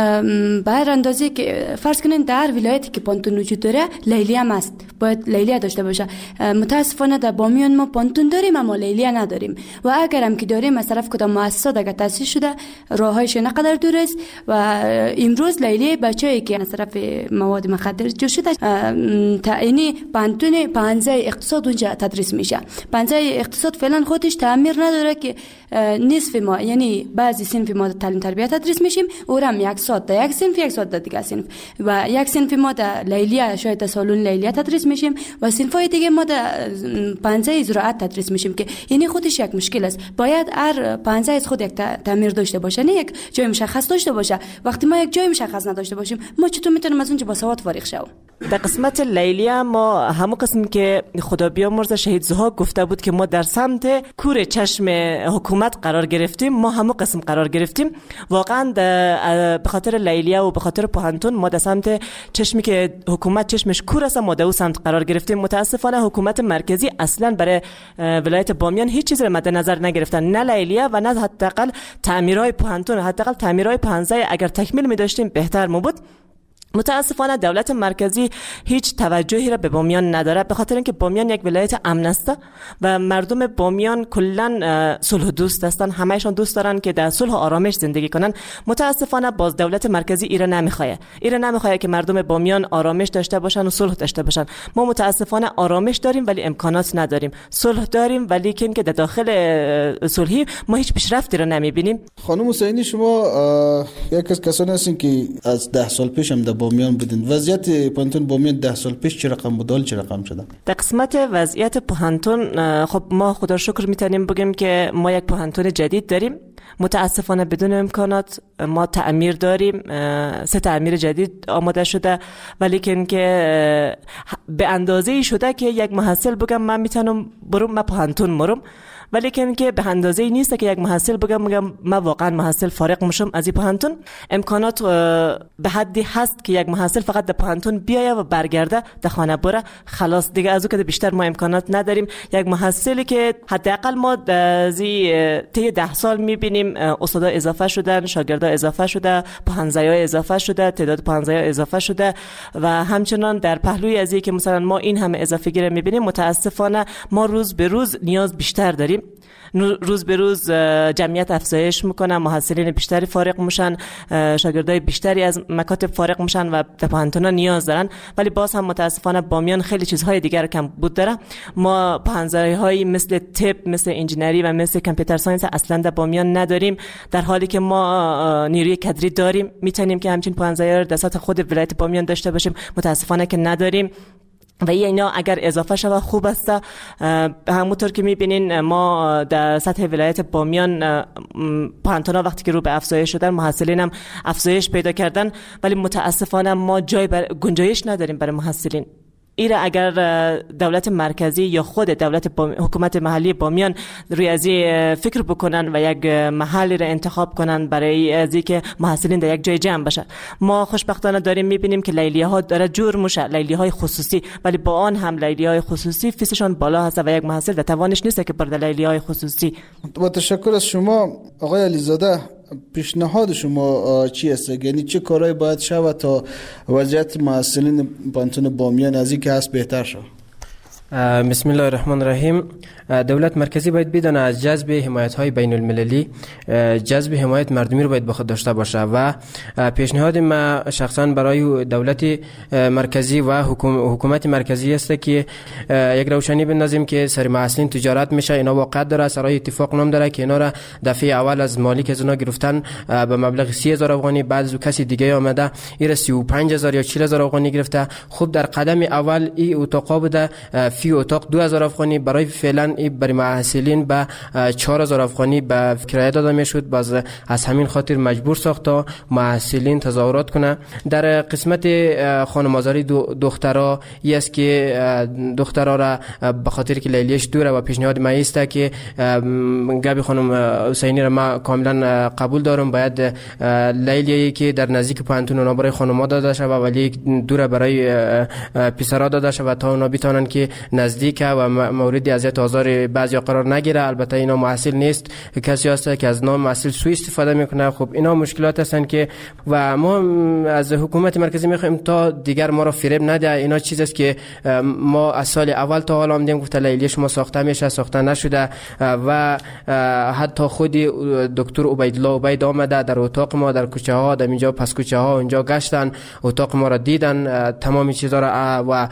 به هر اندازه که فرض کنین در ولایتی که پانتون وجود داره لیلیه هم است، باید لیلیه داشته باشه. متاسفانه در بامیان ما پانتون داریم اما لیلیه نداریم و اگر هم که داریم از طرف کدام مؤسسات اگر تأسیس شده راههایش نقدر دور است و امروز لیلیه بچه‌ای که از طرف مواد مخدر جو شده یعنی پانتون پانزده اقتصاد اونجا تدریس میشه. پانزده اقتصاد فعلا خودش تعمیر نداره که نصف ما یعنی بعضی صنف ما تعلیم تربیت تدریس میشیم و هم یک ساعت در یک صنف یک ساعت در دیگه صنف و یک صنف ما در لیلیه شاید سالون لیلیه تدریس میشیم و صنفای دیگه ما در پانزده زراعت تدریس میشیم که یعنی خودش یک مشکل است. باید هر پانزده از خود یک تعمیر داشته باشه، نه یک جای مشخص داشته باشه. وقتی ما یک جای مشخص نداشته باشیم ما چطور میتونیم از اونجا با سواد فارغ شویم؟ در قسمت لیلیه ما همون قسم که خدا بیامرزه شهید زها گفته بود که ما در سمت کور چشم حکومت قرار گرفتیم، ما همون قسم قرار گرفتیم. واقعا به خاطر لیلیه و به خاطر پوهنتون ما در سمت چشمی که حکومت چشمش کور است ما در اون سمت قرار گرفتیم. متاسفانه حکومت مرکزی اصلا برای ولایت بامیان هیچ چیزی رو مد نظر نگرفتن، نه لیلیه و نه حداقل تعمیرهای پوهنتون. حداقل تعمیرهای پانزده اگر تکمیل می داشتیم بهتر می بود. متاسفانه دولت مرکزی هیچ توجهی را به بامیان نداره، به خاطر اینکه بامیان یک ولایت امن است و مردم بامیان کلا صلح دوست هستند، همهشان دوست دارن که در صلح و آرامش زندگی کنن. متاسفانه باز دولت مرکزی ایره نمیخواد ایره نمیخواد که مردم بامیان آرامش داشته باشن و صلح داشته باشن. ما متاسفانه آرامش داریم ولی امکانات نداریم، صلح داریم ولی که در داخل صلحی ما هیچ پیشرفتی را نمیبینیم. خانم حسینی، شما یک از کسانی هستین که از ده سال پیش هم بامیان بودین. وضعیت پانتون بامیان ده سال پیش چه رقم بود، حال چه رقم شده؟ در قسمت وضعیت پانتون خب ما خدا شکر میتونیم بگیم که ما یک پانتون جدید داریم. متاسفانه بدون امکانات. ما تعمیر داریم، سه تعمیر جدید آماده شده ولی که به اندازه‌ای شده که یک محصل بگم من میتونم برم من پانتون مرم، ولی که به اندازه‌ای نیست که یک محصل بگم میگم من واقعا محصل فارغ میشم از این پانتون. امکانات به حدی هست که یک محصل فقط در پانتون بیایه و برگرده در خانه بره خلاص، دیگه از اون که بیشتر ما امکانات نداریم. یک محصلی که حداقل ما در طی ده سال میبینیم استادا اضافه شدن، شاگردا اضافه شده، پانزده‌ها اضافه شده، تعداد پانزده‌ها اضافه شده و همچنان در پهلوی از اینکه مثلا ما این همه اضافه گیری میبینیم متاسفانه ما روز به روز نیاز بیشتر داریم. روز به روز جمعیت افزایش میکنه، محصلین بیشتری فارغ میشن، شاگردای بیشتری از مکاتب فارغ میشن و به پانتونا نیاز دارن، ولی باز هم متاسفانه بامیان خیلی چیزهای دیگر کم بود داره. ما پانزده‌هایی مثل طب، مثل انجینری و مثل کامپیوتر ساینس اصلا در بامیان نداریم، در حالی که ما نیروی کادری داریم، میتونیم که همچین پانزده رو در سطح خود ولایت بامیان داشته باشیم، متاسفانه که نداریم. و اینا اگر اضافه شود خوب است. همونطور که میبینین ما در سطح ولایت بامیان پانتونا وقتی که رو به افزایش شدن محصلین هم افزایش پیدا کردن، ولی متاسفانه ما جای بر گنجایش نداریم برای محصلین. ایره اگر دولت مرکزی یا خود دولت بام... حکومت محلی بامیان روی از فکر بکنن و یک محلی را انتخاب کنن برای از اینکه محصلین در یک جای جمع بشن. ما خوشبختانه داریم میبینیم که لیلیه ها داره جور میشه، لیلیه های خصوصی، ولی با آن هم لیلیه های خصوصی فیسشان بالا هست و یک محصل در توانش نیست که بر لیلیه های خصوصی. با تشکر از شما آقای علیزاده، پیشنهاد شما چی است؟ یعنی چه کارهایی باید شود تا وضعیت محصلین پانتون بامیان از این که هست بهتر شود؟ بسم الله الرحمن الرحیم. دولت مرکزی باید بدانه از جذب حمایت های بین المللی جذب حمایت مردمی رو باید به خود داشته باشه و پیشنهاد ما شخصا برای دولت مرکزی و حکومت مرکزی است که یک روشنی بندازیم که سر محصلین تجارت میشه. اینا واقعیت داره، سرای اتفاق نام داره که اینا را دفعه اول از مالک از اونا گرفتن به مبلغ سی هزار افغانی، بعد از کسی دیگه آمده این سی و پنج هزار یا چهل هزار افغانی گرفته. خوب در قدم اول این اتاقا بوده فی اتاق دو هزار افغانی، برای فعلا برای محصلین به چهار هزار افغانی به کرایه داده میشد. باز از همین خاطر مجبور ساخت تا محصلین تظاهرات کنه. در قسمت خانم‌آزاری دخترها ای است که دخترها را به خاطر که لیلیش دوره و پیشنهاد ما است که گابی خانم حسینی را ما کاملا قبول دارم، باید لیلی که در نزدیک پانتون اونا برای خانم‌ها داده شود ولی دوره برای پسرها داده شود تا اونا بتونن که نزدیک و مورد اذیت و آزار بعضی قرار نگیره. البته اینا محصل نیست، کسی هست که از نام محصل سوء استفاده میکنه. خب اینا مشکلات هستن که و ما از حکومت مرکزی میخوایم تا دیگر ما را فریب نده. اینا چیزی است که ما از سال اول تا حالا آمدیم گفته لیلی شما ساخته میشه، ساخته نشده و حتی خود دکتر عبیدالله عبید آمده در اتاق ما در کوچه ها، در اینجا پس کوچه ها اونجا گشتن، اتاق ما را دیدن، تمام چیزا را و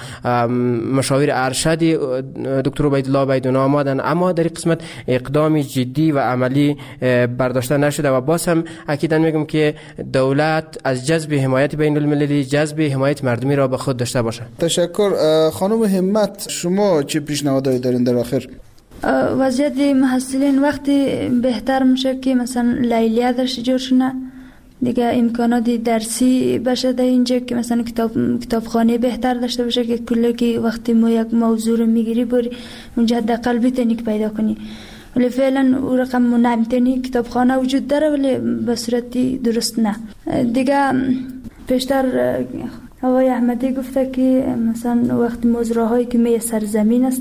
مشاور ارشد دکتر عبیدالله عبید اونا آمدن، اما در قسمت اقدام جدی و عملی برداشته نشده و باز هم اکیدا میگم که دولت از جذب حمایت بین المللی جذب حمایت مردمی را به خود داشته باشه. تشکر. خانم همت، شما چه پیشنهادایی دارین در آخر؟ وضعیت محصلین وقتی بهتر میشه که مثلا لیلیه درش جور شونه دیگه، امکانات درسی بشه در اینجا که مثلا کتاب کتابخانه بهتر داشته باشه که کلی که وقتی ما یک موضوع رو میگیری بری اونجا حداقل بتونی پیدا کنی. ولی فعلا او رقم نمیتونی، کتابخانه وجود داره ولی به صورتی درست نه. دیگه پیشتر آقای احمدی گفته که مثلا وقتی مزرعه‌هایی که می سرزمین است،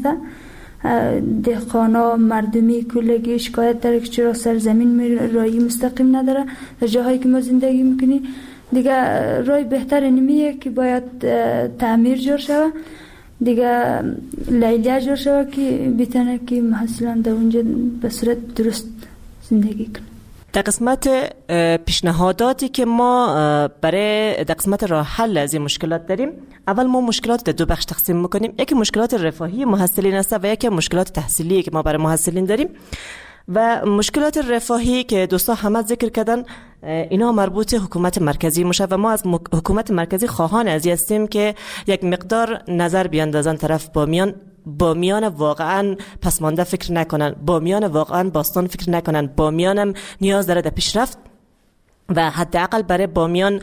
دهقانا مردمی کلگی شکایت داره که چرا سرزمین رای مستقیم نداره در جاهایی که ما زندگی میکنی. دیگه رای بهتر نمیه که باید تعمیر جور شود، دیگه لیلیه جور شود که بتونه که محصلان در اونجا به صورت درست زندگی کنه. در قسمت پیشنهاداتی که ما برای در قسمت راه حل از این مشکلات داریم، اول ما مشکلات در دو بخش تقسیم میکنیم. یکی مشکلات رفاهی محصلین است و یکی مشکلات تحصیلی که ما برای محصلین داریم. و مشکلات رفاهی که دوستا همه ذکر کردن اینا مربوط حکومت مرکزی میشه و ما از حکومت مرکزی خواهان ازی هستیم که یک مقدار نظر بیاندازن طرف بامیان بامیان واقعا پسمانده فکر نکنن، بامیان واقعا باستان فکر نکنن. بامیان هم نیاز داره در پیشرفت و حداقل برای بامیان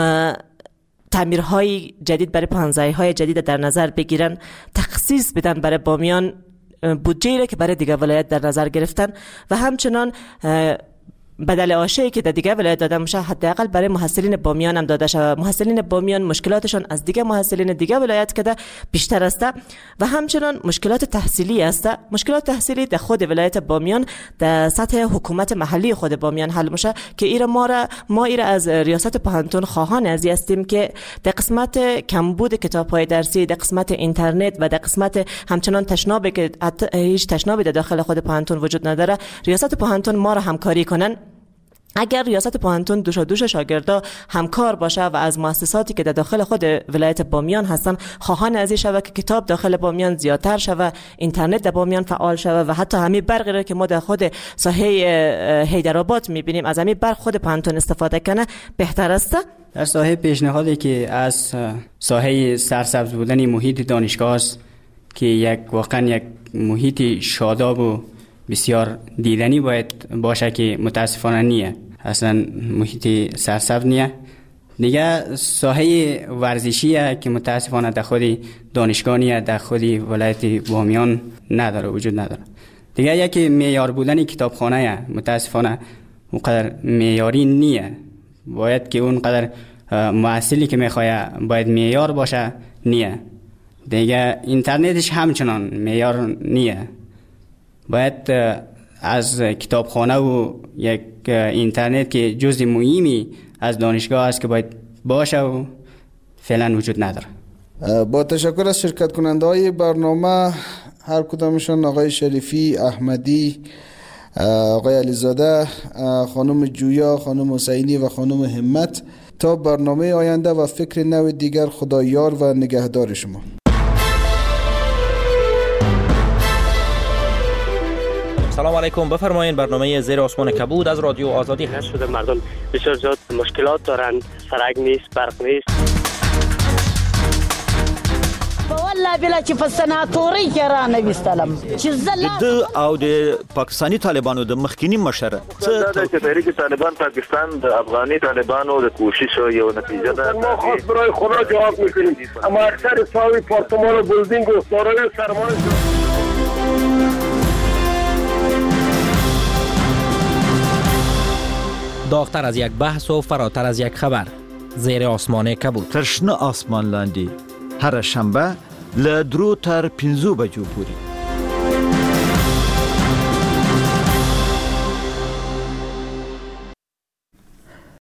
تعمیرهای جدید برای پانزایهای جدید در نظر بگیرن، تخصیص بدن برای بامیان بودجه‌ای را که برای دیگر ولایت در نظر گرفتن و همچنان بدل آشایی که در دیگه ولایت داده میشه حداقل برای محصلین بامیان هم داده شده. محصلین بامیان مشکلاتشون از دیگه محصلین دیگه ولایت کده بیشتر است و همچنان مشکلات تحصیلی است. مشکلات تحصیلی در خود ولایت بامیان در سطح حکومت محلی خود بامیان حل میشه که ایره ما را ما ایره از ریاست پانتون خواهان ازی هستیم که در قسمت کمبود کتاب‌های درسی، در قسمت اینترنت و در قسمت همچنان تشنابی که هیچ تشنابی در داخل خود پانتون وجود نداره، ریاست پانتون ما را همکاری کنن. اگر ریاست پانتون دوشا دوش شاگردا همکار باشه و از مؤسساتی که در داخل خود ولایت بامیان هستن خواهان ازی شوه که کتاب داخل بامیان زیادتر شوه، اینترنت در بامیان فعال شوه و حتی همین برقی را که ما در خود ساحه حیدرآباد میبینیم از همین برق خود پانتون استفاده کنه بهتر است. در ساحه پیشنهادی که از ساحه سرسبز بودن محیط دانشگاه است که یک واقعا یک محیط شاداب و بسیار دیدنی باید باشه که متاسفانه نیه، اصلا محیط سرسبز نیه دیگه ساحه ورزشی که متاسفانه در خود دانشگاهی در خود ولایت بامیان نداره، وجود نداره. دیگه یکی معیار بودن کتابخانه متاسفانه اونقدر معیاری نیه. باید که اونقدر محصلی که میخواه باید معیار باشه نیه. دیگه اینترنتش همچنان معیار نیه. باید از کتابخانه و یک اینترنت که جزء مهمی از دانشگاه است که باید باشه و فعلا وجود نداره. با تشکر از شرکت کننده های برنامه، هر کدامشان آقای شریفی، احمدی، آقای علیزاده، خانم جویا، خانم حسینی و خانم همت. تا برنامه آینده و فکر نو دیگر، خدایار و نگهدار شما. سلام علیکم، بفرمایید. برنامه زیر آسمان کبود از رادیو آزادی هست. شده مردم بسیار زیاد مشکلات دارند، سرک نیست، برق نیست. والله بلا چې په سناتوري کې را نه وستلم چې زله د او د پاکستاني طالبانو د مخکینی مشره دا چې تحریک طالبان پاکستان د افغاني طالبانو د کوشش یو نتیجه ده. ما خاص برای خدا جواب میکنیم، اما اکثر ساوی پارتمان و بلدینگ و سارای سرمایه داغتر از یک بحث و فراتر از یک خبر، زیر آسمان کبود. ترشنه آسمان لاندی هر شنبه ل درو تر پنځو بجو پورې.